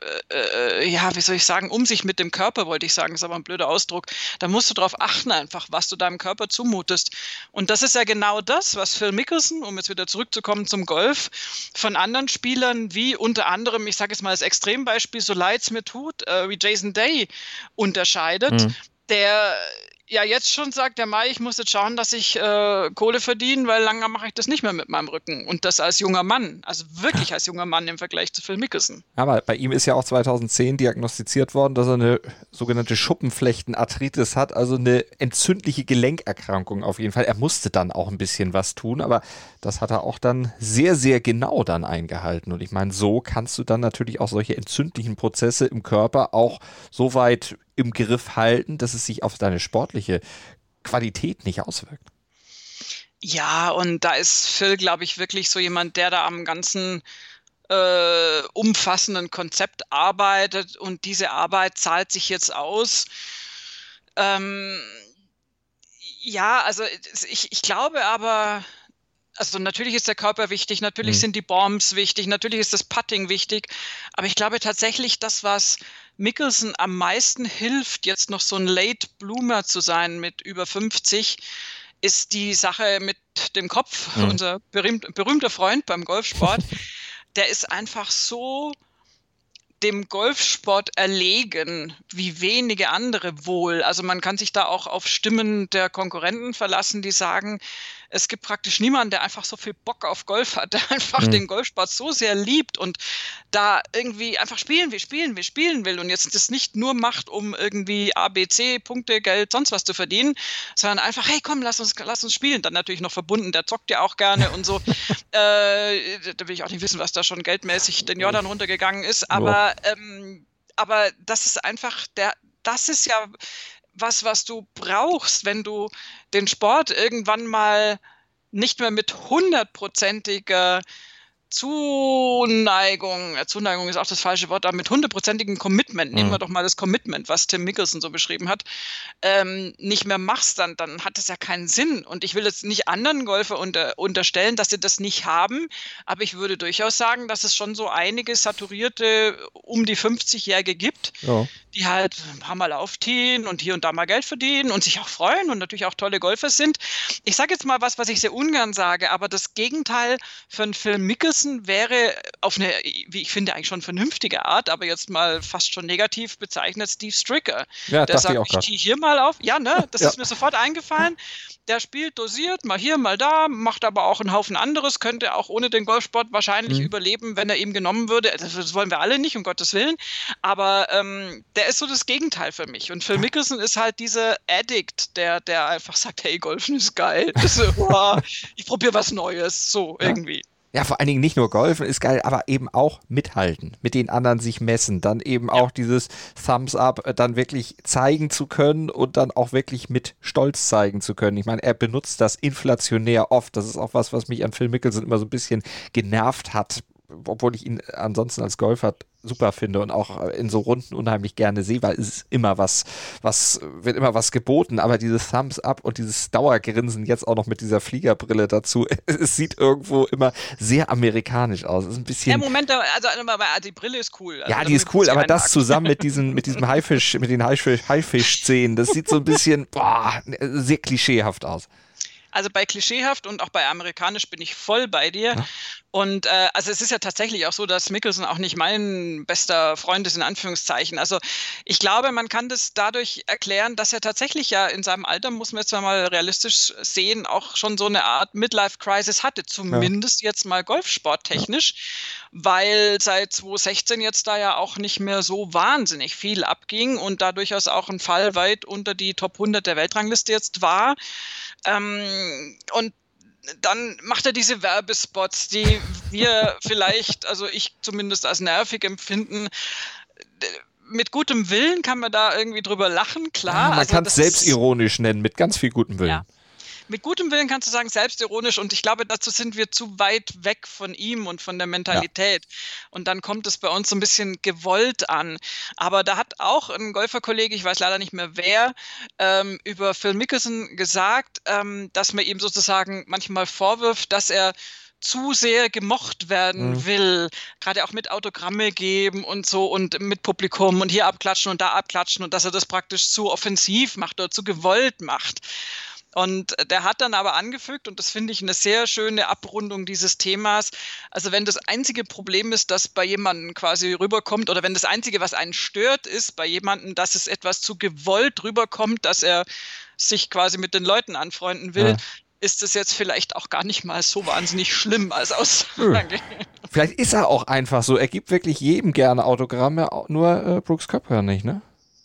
wie soll ich sagen, Umsicht mit dem Körper, wollte ich sagen, ist aber ein blöder Ausdruck, da musst du darauf achten einfach, was du deinem Körper zumutest. Und das ist ja genau das, was Phil Mickelson, um jetzt wieder zurückzukommen zum Golf, von anderen Spielern wie unter anderem, ich sage jetzt mal als Extrembeispiel, so leid es mir tut, wie Jason Day unterscheidet, der ja jetzt schon sagt, der Mai, ich muss jetzt schauen, dass ich Kohle verdiene, weil lange mache ich das nicht mehr mit meinem Rücken. Und das als junger Mann, also wirklich als junger Mann im Vergleich zu Phil Mickelson. Aber bei ihm ist ja auch 2010 diagnostiziert worden, dass er eine sogenannte Schuppenflechtenarthritis hat, also eine entzündliche Gelenkerkrankung auf jeden Fall. Er musste dann auch ein bisschen was tun, aber das hat er auch dann sehr, sehr genau dann eingehalten. Und ich meine, so kannst du dann natürlich auch solche entzündlichen Prozesse im Körper auch so weit im Griff halten, dass es sich auf deine sportliche Qualität nicht auswirkt. Ja, und da ist Phil, glaube ich, wirklich so jemand, der da am ganzen umfassenden Konzept arbeitet und diese Arbeit zahlt sich jetzt aus. Also ich glaube aber, also natürlich ist der Körper wichtig, natürlich sind die Bombs wichtig, natürlich ist das Putting wichtig, aber ich glaube tatsächlich, das, was Mickelson am meisten hilft, jetzt noch so ein Late Bloomer zu sein mit über 50, ist die Sache mit dem Kopf. Unser berühmter Freund beim Golfsport, der ist einfach so dem Golfsport erlegen, wie wenige andere wohl. Also man kann sich da auch auf Stimmen der Konkurrenten verlassen, die sagen, es gibt praktisch niemanden, der einfach so viel Bock auf Golf hat, der einfach den Golfsport so sehr liebt und da irgendwie einfach spielen will und jetzt das nicht nur macht, um irgendwie ABC, Punkte, Geld, sonst was zu verdienen, sondern einfach, hey komm, lass uns spielen. Dann natürlich noch verbunden, der zockt ja auch gerne und so. Da will ich auch nicht wissen, was da schon geldmäßig den Jordan runtergegangen ist, aber das ist einfach, das ist ja was du brauchst, wenn du den Sport irgendwann mal nicht mehr mit 100%iger Zuneigung ist auch das falsche Wort, aber mit 100%igem Commitment, nehmen wir doch mal das Commitment, was Tim Mickelson so beschrieben hat, nicht mehr machst, dann hat das ja keinen Sinn. Und ich will jetzt nicht anderen Golfer unterstellen, dass sie das nicht haben, aber ich würde durchaus sagen, dass es schon so einige saturierte, um die 50-Jährige gibt, die halt ein paar Mal aufziehen und hier und da mal Geld verdienen und sich auch freuen und natürlich auch tolle Golfer sind. Ich sage jetzt mal was ich sehr ungern sage, aber das Gegenteil von Phil Mickelson wäre auf eine, wie ich finde, eigentlich schon vernünftige Art, aber jetzt mal fast schon negativ bezeichnet, Steve Stricker. Ja, der sagt, ich ziehe hier mal auf. Ja, ne, das ist mir sofort eingefallen. Der spielt dosiert, mal hier, mal da, macht aber auch einen Haufen anderes, könnte auch ohne den Golfsport wahrscheinlich überleben, wenn er ihm genommen würde. Das wollen wir alle nicht, um Gottes Willen. Aber der ist so das Gegenteil für mich. Und Phil Mickelson ist halt dieser Addict, der einfach sagt, hey, Golfen ist geil. Ich probiere was Neues, so irgendwie. Ja, vor allen Dingen nicht nur Golfen ist geil, aber eben auch mithalten, mit den anderen sich messen, dann eben auch dieses Thumbs Up dann wirklich zeigen zu können und dann auch wirklich mit Stolz zeigen zu können. Ich meine, er benutzt das inflationär oft. Das ist auch was mich an Phil Mickelson immer so ein bisschen genervt hat, obwohl ich ihn ansonsten als Golfer super finde und auch in so Runden unheimlich gerne sehe, weil es ist immer wird immer was geboten, aber dieses Thumbs Up und dieses Dauergrinsen jetzt auch noch mit dieser Fliegerbrille dazu, es sieht irgendwo immer sehr amerikanisch aus. Es ist ein bisschen... Ja, Moment, also die Brille ist cool. Also, ja, die ist cool, aber das zusammen mit diesem Haifisch, mit den Haifisch-Szenen, das sieht so ein bisschen, sehr klischeehaft aus. Also bei klischeehaft und auch bei amerikanisch bin ich voll bei dir. Ja. Und also es ist ja tatsächlich auch so, dass Mickelson auch nicht mein bester Freund ist, in Anführungszeichen. Also ich glaube, man kann das dadurch erklären, dass er tatsächlich ja in seinem Alter, muss man jetzt mal realistisch sehen, auch schon so eine Art Midlife-Crisis hatte. Zumindest jetzt mal golfsporttechnisch, weil seit 2016 jetzt da ja auch nicht mehr so wahnsinnig viel abging und da durchaus auch ein Fall weit unter die Top 100 der Weltrangliste jetzt war. Und dann macht er diese Werbespots, die wir vielleicht, also ich zumindest als nervig empfinden. Mit gutem Willen kann man da irgendwie drüber lachen, klar. Ja, man kann es selbstironisch nennen, mit ganz viel gutem Willen. Ja. Mit gutem Willen kannst du sagen, selbstironisch, und ich glaube, dazu sind wir zu weit weg von ihm und von der Mentalität. Ja. Und dann kommt es bei uns so ein bisschen gewollt an. Aber da hat auch ein Golferkollege, ich weiß leider nicht mehr wer, über Phil Mickelson gesagt, dass man ihm sozusagen manchmal vorwirft, dass er zu sehr gemocht werden will, gerade auch mit Autogramme geben und so und mit Publikum und hier abklatschen und da abklatschen und dass er das praktisch zu offensiv macht oder zu gewollt macht. Und der hat dann aber angefügt, und das finde ich eine sehr schöne Abrundung dieses Themas, also wenn das einzige Problem ist, das bei jemandem quasi rüberkommt, oder wenn das einzige, was einen stört, ist bei jemandem, dass es etwas zu gewollt rüberkommt, dass er sich quasi mit den Leuten anfreunden will, ist es jetzt vielleicht auch gar nicht mal so wahnsinnig schlimm als Aussage. Vielleicht ist er auch einfach so, er gibt wirklich jedem gerne Autogramme, nur Brooks Koepka nicht, ne?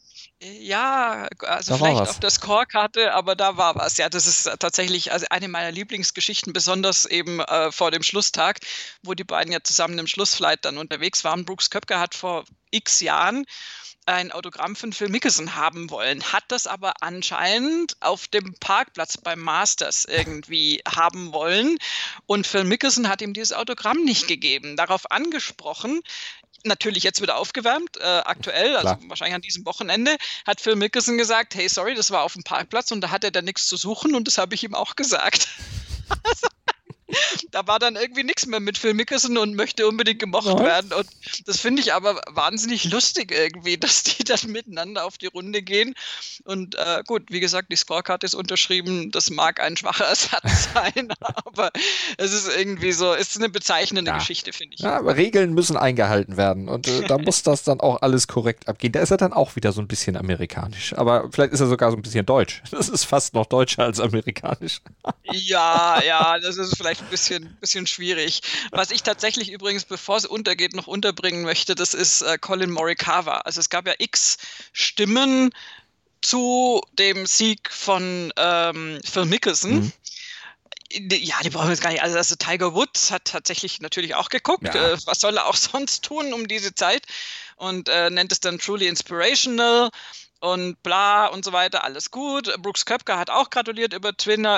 Ja, also vielleicht auf der Scorekarte, aber da war was. Ja, das ist tatsächlich also eine meiner Lieblingsgeschichten, besonders eben vor dem Schlusstag, wo die beiden ja zusammen im Schlussflight dann unterwegs waren. Brooks Koepka hat vor x Jahren ein Autogramm von Phil Mickelson haben wollen, hat das aber anscheinend auf dem Parkplatz beim Masters irgendwie haben wollen, und Phil Mickelson hat ihm dieses Autogramm nicht gegeben. Darauf angesprochen, natürlich jetzt wieder aufgewärmt, aktuell, also wahrscheinlich an diesem Wochenende, hat Phil Mickelson gesagt, hey, sorry, das war auf dem Parkplatz und da hat er da nichts zu suchen, und das habe ich ihm auch gesagt. Also, da war dann irgendwie nichts mehr mit Phil Mickelson und möchte unbedingt gemocht werden. Und das finde ich aber wahnsinnig lustig irgendwie, dass die dann miteinander auf die Runde gehen. Und gut, wie gesagt, die Scorecard ist unterschrieben. Das mag ein schwacher Ersatz sein, aber es ist irgendwie so, es ist eine bezeichnende Geschichte, finde ich. Ja, aber Regeln müssen eingehalten werden, und da muss das dann auch alles korrekt abgehen. Da ist er dann auch wieder so ein bisschen amerikanisch. Aber vielleicht ist er sogar so ein bisschen deutsch. Das ist fast noch deutscher als amerikanisch. Ja, das ist vielleicht ein bisschen schwierig. Was ich tatsächlich übrigens, bevor es untergeht, noch unterbringen möchte, das ist Colin Morikawa. Also es gab ja x Stimmen zu dem Sieg von Phil Mickelson. Ja, die brauchen wir jetzt gar nicht. Also Tiger Woods hat tatsächlich natürlich auch geguckt. Ja. Was soll er auch sonst tun um diese Zeit? Und nennt es dann truly inspirational. und bla und so weiter, alles gut. Brooks Koepka hat auch gratuliert über Twitter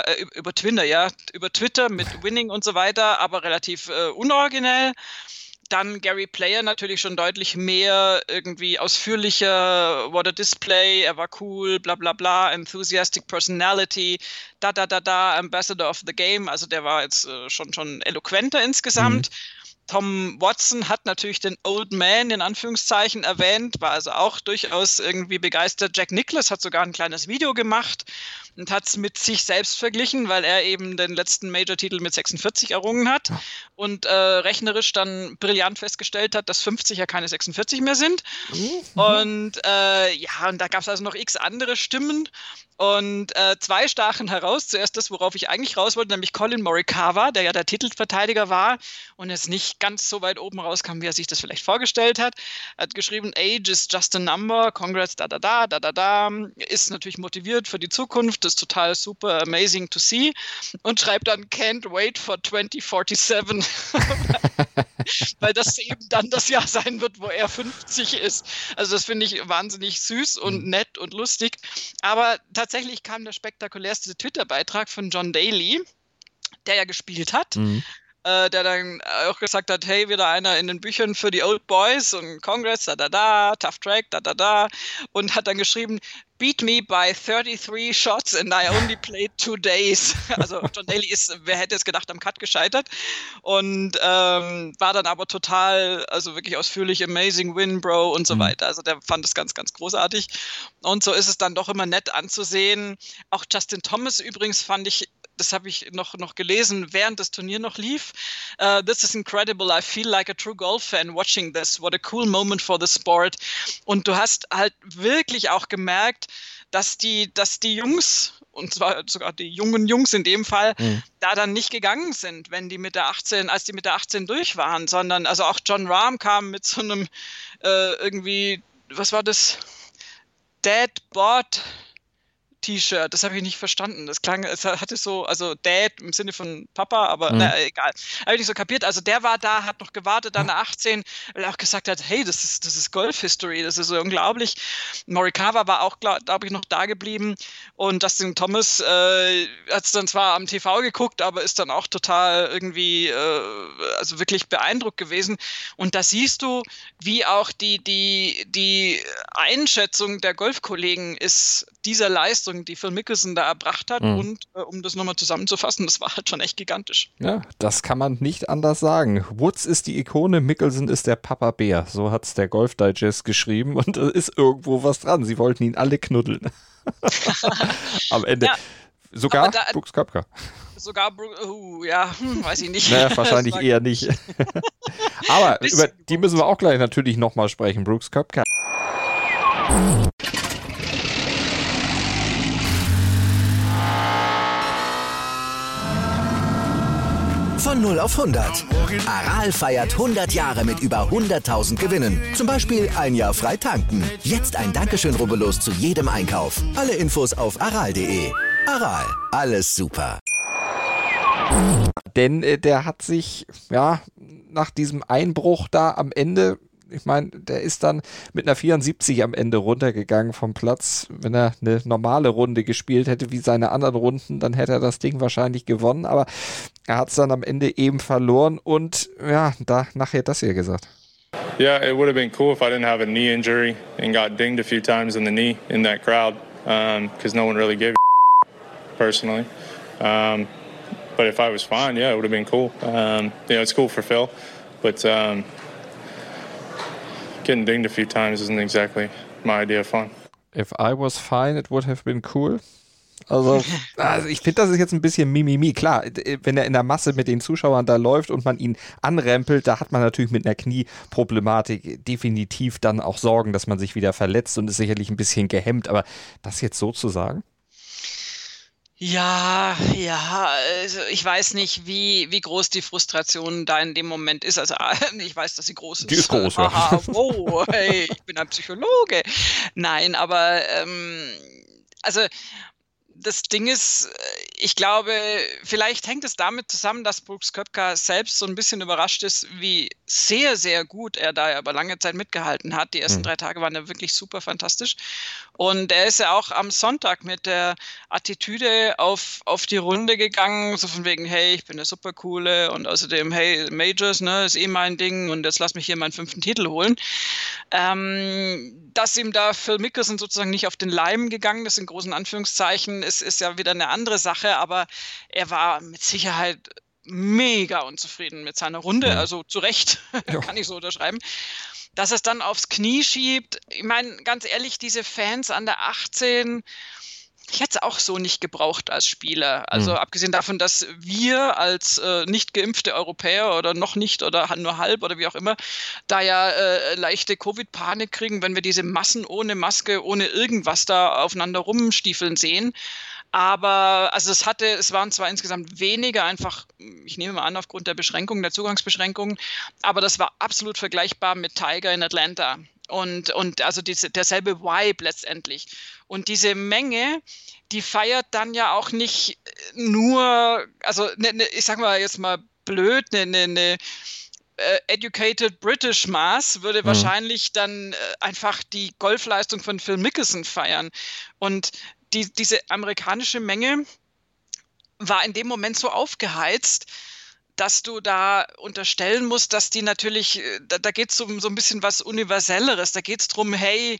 mit Winning und so weiter, aber relativ unoriginell. Dann Gary Player natürlich schon deutlich mehr irgendwie ausführlicher, what a display, er war cool, bla bla bla, enthusiastic personality, Ambassador of the Game, also der war jetzt schon eloquenter insgesamt. Tom Watson hat natürlich den Old Man in Anführungszeichen erwähnt, war also auch durchaus irgendwie begeistert. Jack Nicklaus hat sogar ein kleines Video gemacht und hat es mit sich selbst verglichen, weil er eben den letzten Major-Titel mit 46 errungen hat und rechnerisch dann brillant festgestellt hat, dass 50 ja keine 46 mehr sind. Und und da gab es also noch x andere Stimmen. Und zwei stachen heraus. Zuerst das, worauf ich eigentlich raus wollte, nämlich Colin Morikawa, der ja der Titelverteidiger war und jetzt nicht ganz so weit oben rauskam, wie er sich das vielleicht vorgestellt hat. Er hat geschrieben, Age is just a number, congrats, ist natürlich motiviert für die Zukunft, ist total super amazing to see und schreibt dann, can't wait for 2047, weil das eben dann das Jahr sein wird, wo er 50 ist. Also das finde ich wahnsinnig süß und nett und lustig, aber tatsächlich kam der spektakulärste Twitter-Beitrag von John Daly, der ja gespielt hat, der dann auch gesagt hat, hey, wieder einer in den Büchern für die Old Boys und Congrats, tough track, und hat dann geschrieben, beat me by 33 shots and I only played 2 days. Also John Daly ist, wer hätte es gedacht, am Cut gescheitert und war dann aber total, also wirklich ausführlich, amazing win, Bro und so weiter. Also der fand es ganz, ganz großartig und so ist es dann doch immer nett anzusehen. Auch Justin Thomas übrigens fand ich, das habe ich noch gelesen, während das Turnier noch lief. This is incredible. I feel like a true golf fan watching this. What a cool moment for the sport. Und du hast halt wirklich auch gemerkt, dass die Jungs, und zwar sogar die jungen Jungs in dem Fall, da dann nicht gegangen sind, als die mit der 18 durch waren, sondern also auch Jon Rahm kam mit so einem irgendwie, was war das? Dad Board T-Shirt, das habe ich nicht verstanden. Das klang, es hatte so, also Dad im Sinne von Papa, aber egal. Habe ich nicht so kapiert. Also der war da, hat noch gewartet an der 18, weil er auch gesagt hat, hey, das ist Golf-History, das ist so unglaublich. Morikawa war auch, glaube ich, noch da geblieben und Justin Thomas hat es dann zwar am TV geguckt, aber ist dann auch total irgendwie, also wirklich beeindruckt gewesen. Und da siehst du, wie auch die Einschätzung der Golfkollegen ist dieser Leistung, die Phil Mickelson da erbracht hat. Und um das nochmal zusammenzufassen, das war halt schon echt gigantisch. Ja, das kann man nicht anders sagen. Woods ist die Ikone, Mickelson ist der Papa Bär. So hat es der Golf Digest geschrieben und da ist irgendwo was dran. Sie wollten ihn alle knuddeln. Am Ende. Ja, sogar Brooks Koepka. Sogar weiß ich nicht. Naja, wahrscheinlich eher nicht. Aber über die müssen wir auch gleich natürlich nochmal sprechen. Brooks Koepka. Von 0 auf 100. Aral feiert 100 Jahre mit über 100.000 Gewinnen. Zum Beispiel ein Jahr frei tanken. Jetzt ein Dankeschön, rubbellos zu jedem Einkauf. Alle Infos auf aral.de. Aral, alles super. Denn der hat sich, nach diesem Einbruch da am Ende, ich meine, der ist dann mit einer 74 am Ende runtergegangen vom Platz. Wenn er eine normale Runde gespielt hätte wie seine anderen Runden, dann hätte er das Ding wahrscheinlich gewonnen. Aber er hat es dann am Ende eben verloren und da nachher das hier gesagt. Yeah, it would have been cool if I didn't have a knee injury and got dinged a few times in the knee in that crowd because no one really gave a personally. But if I was fine, it would have been cool. It's cool for Phil, but getting dinged a few times isn't exactly my idea of fun. If I was fine, it would have been cool. Also ich finde, das ist jetzt ein bisschen Mimimi. Klar, wenn er in der Masse mit den Zuschauern da läuft und man ihn anrempelt, da hat man natürlich mit einer Knieproblematik definitiv dann auch Sorgen, dass man sich wieder verletzt und ist sicherlich ein bisschen gehemmt. Aber das jetzt so zu sagen? Ja, also ich weiß nicht, wie groß die Frustration da in dem Moment ist. Also ich weiß, dass sie groß ist. Die ist groß, ja. Aha, wow, hey, ich bin ein Psychologe. Nein, aber also das Ding ist, ich glaube, vielleicht hängt es damit zusammen, dass Brooks Koepka selbst so ein bisschen überrascht ist, wie sehr, sehr gut er da über lange Zeit mitgehalten hat. Die ersten 3 Tage waren ja wirklich super fantastisch. Und er ist ja auch am Sonntag mit der Attitüde auf die Runde gegangen, so von wegen, hey, ich bin der Supercoole und außerdem, hey, Majors, ne, ist mein Ding und jetzt lass mich hier meinen 5. Titel holen. Dass ihm da Phil Mickelson sozusagen nicht auf den Leim gegangen ist, in großen Anführungszeichen, ist ja wieder eine andere Sache, aber er war mit Sicherheit mega unzufrieden mit seiner Runde, also zu Recht, kann ich so unterschreiben. Dass er es dann aufs Knie schiebt, ich meine, ganz ehrlich, diese Fans an der 18, ich hätte es auch so nicht gebraucht als Spieler. Also abgesehen davon, dass wir als nicht geimpfte Europäer oder noch nicht oder nur halb oder wie auch immer, da ja leichte Covid-Panik kriegen, wenn wir diese Massen ohne Maske, ohne irgendwas da aufeinander rumstiefeln sehen. Aber also es waren zwar insgesamt weniger, einfach, ich nehme mal an, aufgrund der Beschränkungen, der Zugangsbeschränkungen, aber das war absolut vergleichbar mit Tiger in Atlanta. Und also derselbe Vibe letztendlich. Und diese Menge, die feiert dann ja auch nicht nur, also ich sag mal jetzt mal blöd, eine educated British Mass würde wahrscheinlich dann einfach die Golfleistung von Phil Mickelson feiern. Und diese amerikanische Menge war in dem Moment so aufgeheizt, dass du da unterstellen musst, dass die natürlich, da geht es um so ein bisschen was Universelleres, da geht es darum, hey,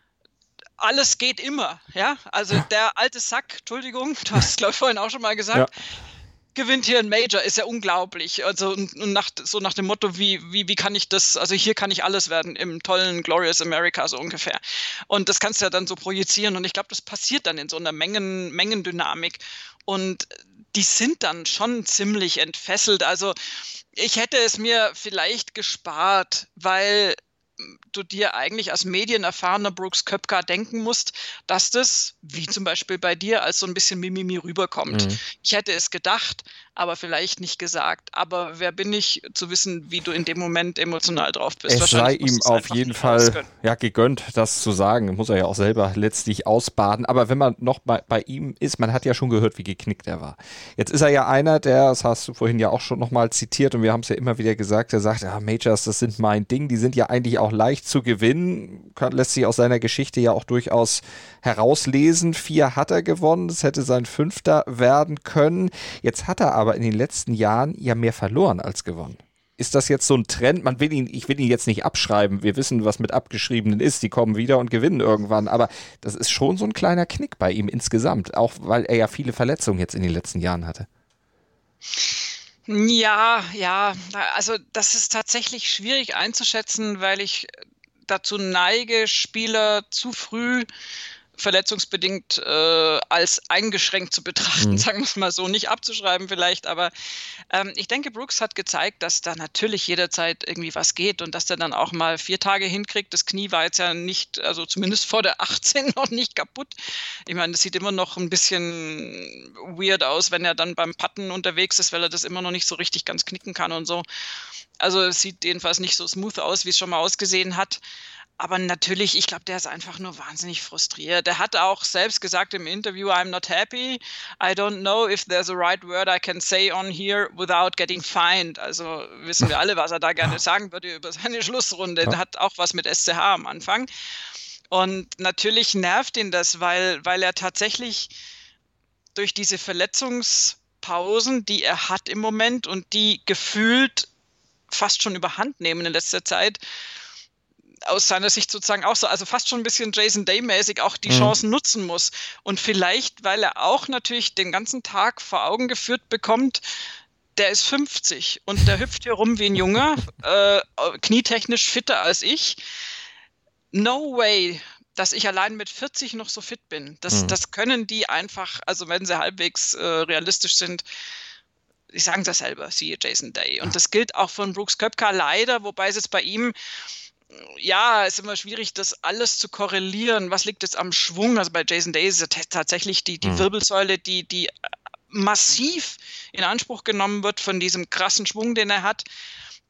alles geht immer, ja, also der alte Sack, Entschuldigung, du hast es glaube ich vorhin auch schon mal gesagt, gewinnt hier ein Major, ist ja unglaublich, also und nach dem Motto, wie kann ich das, also hier kann ich alles werden, im tollen Glorious America, so ungefähr, und das kannst du ja dann so projizieren und ich glaube, das passiert dann in so einer Mengendynamik und die sind dann schon ziemlich entfesselt. Also ich hätte es mir vielleicht gespart, weil du dir eigentlich als medienerfahrener Brooks Koepka denken musst, dass das, wie zum Beispiel bei dir, als so ein bisschen Mimimi rüberkommt. Ich hätte es gedacht, aber vielleicht nicht gesagt. Aber wer bin ich, zu wissen, wie du in dem Moment emotional drauf bist? Es sei ihm auf jeden Fall gegönnt, das zu sagen. Muss er ja auch selber letztlich ausbaden. Aber wenn man noch bei ihm ist, man hat ja schon gehört, wie geknickt er war. Jetzt ist er ja einer, das hast du vorhin ja auch schon nochmal zitiert und wir haben es ja immer wieder gesagt, der sagt, ja, Majors, das sind mein Ding, die sind ja eigentlich auch leicht zu gewinnen. Lässt sich aus seiner Geschichte ja auch durchaus herauslesen. 4 hat er gewonnen, das hätte sein 5. werden können. Jetzt hat er aber in den letzten Jahren ja mehr verloren als gewonnen. Ist das jetzt so ein Trend? Ich will ihn jetzt nicht abschreiben. Wir wissen, was mit Abgeschriebenen ist. Die kommen wieder und gewinnen irgendwann. Aber das ist schon so ein kleiner Knick bei ihm insgesamt. Auch weil er ja viele Verletzungen jetzt in den letzten Jahren hatte. Ja, also das ist tatsächlich schwierig einzuschätzen, weil ich dazu neige, Spieler zu früh verletzungsbedingt als eingeschränkt zu betrachten, sagen wir es mal so, nicht abzuschreiben vielleicht, aber ich denke, Brooks hat gezeigt, dass da natürlich jederzeit irgendwie was geht und dass der dann auch mal 4 Tage hinkriegt. Das Knie war jetzt ja nicht, also zumindest vor der 18 noch nicht kaputt. Ich meine, das sieht immer noch ein bisschen weird aus, wenn er dann beim Putten unterwegs ist, weil er das immer noch nicht so richtig ganz knicken kann und so. Also es sieht jedenfalls nicht so smooth aus, wie es schon mal ausgesehen hat. Aber natürlich, ich glaube, der ist einfach nur wahnsinnig frustriert. Der hat auch selbst gesagt im Interview, I'm not happy. I don't know if there's a right word I can say on here without getting fined. Also wissen wir alle, was er da gerne sagen würde über seine Schlussrunde. Der hat auch was mit SCH am Anfang. Und natürlich nervt ihn das, weil er tatsächlich durch diese Verletzungspausen, die er hat im Moment und die gefühlt fast schon überhand nehmen in letzter Zeit, aus seiner Sicht sozusagen auch so, also fast schon ein bisschen Jason Day-mäßig auch die Chancen nutzen muss. Und vielleicht, weil er auch natürlich den ganzen Tag vor Augen geführt bekommt, der ist 50 und der hüpft hier rum wie ein Junger, knietechnisch fitter als ich. No way, dass ich allein mit 40 noch so fit bin. Das können die einfach, also wenn sie halbwegs realistisch sind, ich sage es ja selber, siehe Jason Day. Und das gilt auch von Brooks Koepka leider, wobei es jetzt bei ihm, ja, ist immer schwierig, das alles zu korrelieren. Was liegt jetzt am Schwung? Also bei Jason Day ist es tatsächlich die Wirbelsäule, die massiv in Anspruch genommen wird von diesem krassen Schwung, den er hat.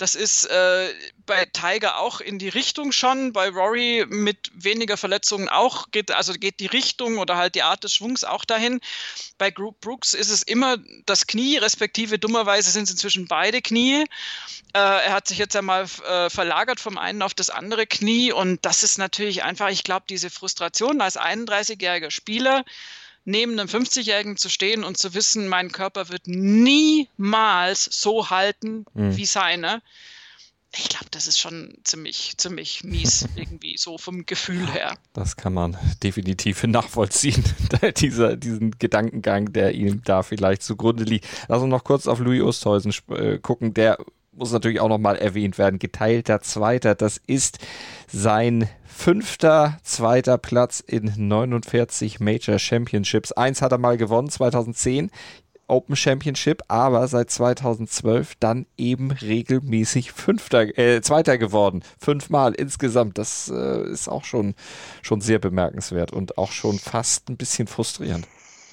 Das ist bei Tiger auch in die Richtung schon, bei Rory mit weniger Verletzungen auch, geht die Richtung oder halt die Art des Schwungs auch dahin. Bei Brooks ist es immer das Knie, respektive dummerweise sind es inzwischen beide Knie. Er hat sich jetzt einmal verlagert vom einen auf das andere Knie und das ist natürlich einfach, ich glaube, diese Frustration als 31-jähriger Spieler, neben einem 50-Jährigen zu stehen und zu wissen, mein Körper wird niemals so halten wie seine. Ich glaube, das ist schon ziemlich mies, irgendwie so vom Gefühl her. Das kann man definitiv nachvollziehen, diesen Gedankengang, der ihm da vielleicht zugrunde liegt. Lass uns noch kurz auf Louis Oosthuizen gucken, der muss natürlich auch nochmal erwähnt werden. Geteilter Zweiter, das ist sein 5. zweiter Platz in 49 Major Championships. 1 hat er mal gewonnen, 2010, Open Championship, aber seit 2012 dann eben regelmäßig Zweiter geworden. 5-mal insgesamt. Das ist auch schon sehr bemerkenswert und auch schon fast ein bisschen frustrierend.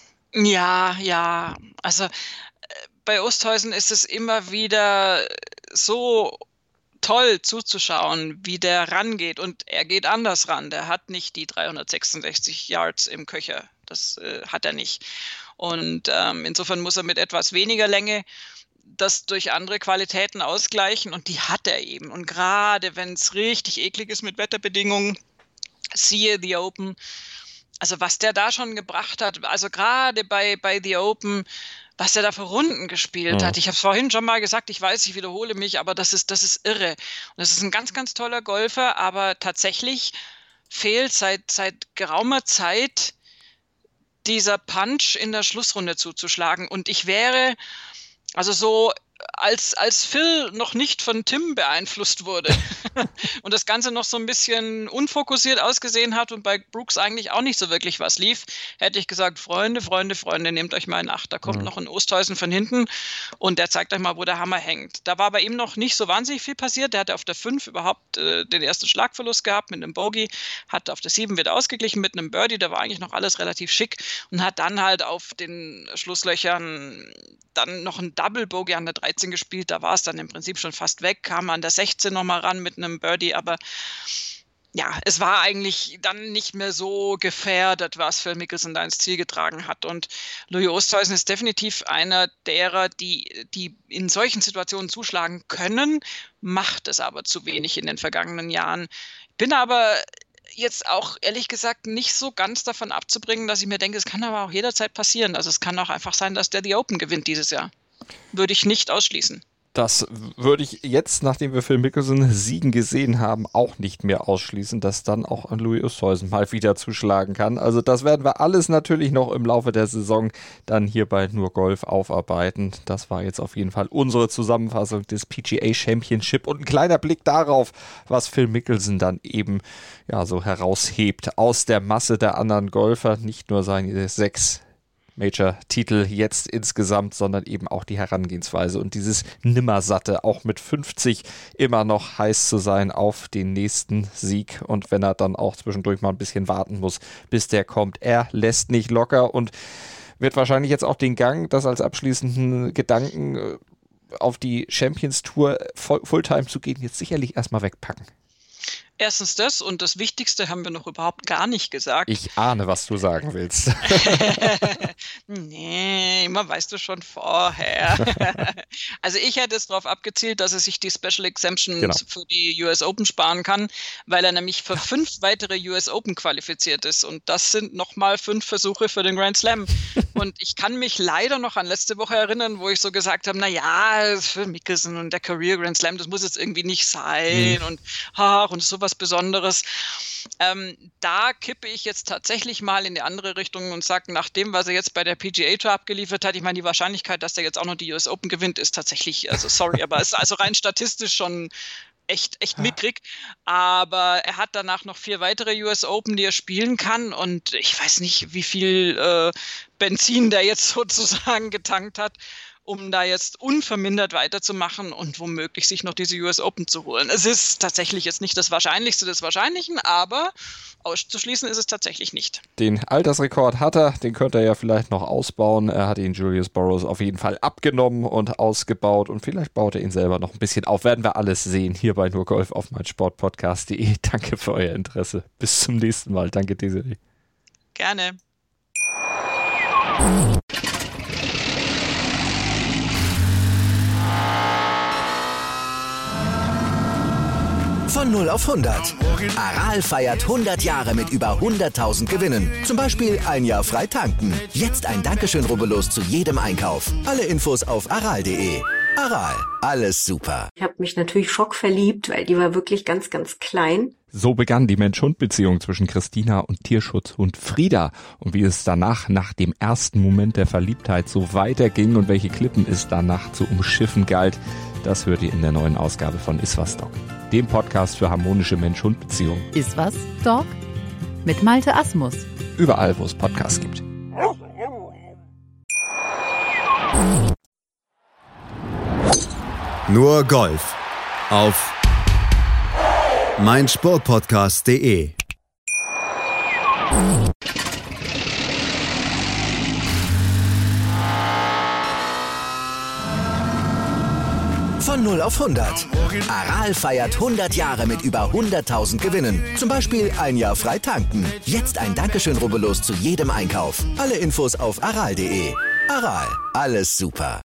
Ja, also bei Oosthuizen ist es immer wieder so toll zuzuschauen, wie der rangeht. Und er geht anders ran. Der hat nicht die 366 Yards im Köcher. Das hat er nicht. Und insofern muss er mit etwas weniger Länge das durch andere Qualitäten ausgleichen. Und die hat er eben. Und gerade wenn es richtig eklig ist mit Wetterbedingungen, siehe The Open, also was der da schon gebracht hat, also gerade bei The Open, was er da für Runden gespielt hat. Ich habe es vorhin schon mal gesagt, ich weiß, ich wiederhole mich, aber das ist irre. Und das ist ein ganz, ganz toller Golfer, aber tatsächlich fehlt seit geraumer Zeit dieser Punch in der Schlussrunde zuzuschlagen. Und ich wäre, also so, als Phil noch nicht von Tim beeinflusst wurde und das Ganze noch so ein bisschen unfokussiert ausgesehen hat und bei Brooks eigentlich auch nicht so wirklich was lief, hätte ich gesagt, Freunde, nehmt euch mal in Acht. Da kommt noch ein Oosthuizen von hinten und der zeigt euch mal, wo der Hammer hängt. Da war bei ihm noch nicht so wahnsinnig viel passiert. Der hatte auf der 5 überhaupt den ersten Schlagverlust gehabt mit einem Bogey, hat auf der 7 wieder ausgeglichen mit einem Birdie. Da war eigentlich noch alles relativ schick und hat dann halt auf den Schlusslöchern dann noch ein Double Bogey an der 13 gespielt, da war es dann im Prinzip schon fast weg, kam an der 16 nochmal ran mit einem Birdie, aber ja, es war eigentlich dann nicht mehr so gefährdet, was Phil Mickelson da ins Ziel getragen hat und Louis Oosthuizen ist definitiv einer derer, die in solchen Situationen zuschlagen können, macht es aber zu wenig in den vergangenen Jahren. Bin aber jetzt auch ehrlich gesagt nicht so ganz davon abzubringen, dass ich mir denke, es kann aber auch jederzeit passieren. Also es kann auch einfach sein, dass der The Open gewinnt dieses Jahr. Würde ich nicht ausschließen. Das würde ich jetzt, nachdem wir Phil Mickelson siegen gesehen haben, auch nicht mehr ausschließen, dass dann auch an Louis Oosthuizen mal wieder zuschlagen kann. Also das werden wir alles natürlich noch im Laufe der Saison dann hier bei Nur Golf aufarbeiten. Das war jetzt auf jeden Fall unsere Zusammenfassung des PGA Championship und ein kleiner Blick darauf, was Phil Mickelson dann eben ja so heraushebt aus der Masse der anderen Golfer. Nicht nur seine 6 Major-Titel jetzt insgesamt, sondern eben auch die Herangehensweise und dieses Nimmersatte, auch mit 50 immer noch heiß zu sein auf den nächsten Sieg und wenn er dann auch zwischendurch mal ein bisschen warten muss, bis der kommt. Er lässt nicht locker und wird wahrscheinlich jetzt auch den Gang, das als abschließenden Gedanken auf die Champions Tour Fulltime zu gehen, jetzt sicherlich erstmal wegpacken. Erstens das und das Wichtigste haben wir noch überhaupt gar nicht gesagt. Ich ahne, was du sagen willst. Nee, immer weißt du schon vorher. Also ich hätte es darauf abgezielt, dass er sich die Special Exemption für die US Open sparen kann, weil er nämlich für 5 weitere US Open qualifiziert ist und das sind nochmal 5 Versuche für den Grand Slam. Und ich kann mich leider noch an letzte Woche erinnern, wo ich so gesagt habe, naja, für Mickelson und der Career Grand Slam, das muss jetzt irgendwie nicht sein und sowas Besonderes. Da kippe ich jetzt tatsächlich mal in die andere Richtung und sage, nach dem, was er jetzt bei der PGA Tour abgeliefert hat, ich meine, die Wahrscheinlichkeit, dass er jetzt auch noch die US Open gewinnt, ist tatsächlich, also sorry, aber es ist also rein statistisch schon echt mickrig. Aber er hat danach noch 4 weitere US Open, die er spielen kann und ich weiß nicht, wie viel Benzin der jetzt sozusagen getankt hat. um da jetzt unvermindert weiterzumachen und womöglich sich noch diese US Open zu holen. Es ist tatsächlich jetzt nicht das Wahrscheinlichste des Wahrscheinlichen, aber auszuschließen ist es tatsächlich nicht. Den Altersrekord hat er, den könnte er ja vielleicht noch ausbauen. Er hat ihn Julius Burrows auf jeden Fall abgenommen und ausgebaut und vielleicht baut er ihn selber noch ein bisschen auf. Werden wir alles sehen hier bei Nur Golf auf meinsportpodcast.de. Danke für euer Interesse. Bis zum nächsten Mal. Danke, Desiree. Gerne. Von 0 auf 100. Aral feiert 100 Jahre mit über 100.000 Gewinnen. Zum Beispiel ein Jahr frei tanken. Jetzt ein Dankeschön, rubbellos zu jedem Einkauf. Alle Infos auf aral.de. Aral, alles super. Ich habe mich natürlich schockverliebt, weil die war wirklich ganz, ganz klein. So begann die Mensch-Hund-Beziehung zwischen Christina und Tierschutzhund Frieda. Und wie es danach, nach dem ersten Moment der Verliebtheit, so weiterging und welche Klippen es danach zu umschiffen galt, das hört ihr in der neuen Ausgabe von Iswas Dog, dem Podcast für harmonische Mensch-Hund-Beziehungen. Iswas Dog mit Malte Asmus. Überall, wo es Podcasts gibt. Nur Golf auf meinsportpodcast.de. Von 0 auf 100. Aral feiert 100 Jahre mit über 100.000 Gewinnen. Zum Beispiel ein Jahr frei tanken. Jetzt ein Dankeschön, rubbellos zu jedem Einkauf. Alle Infos auf aral.de. Aral, alles super.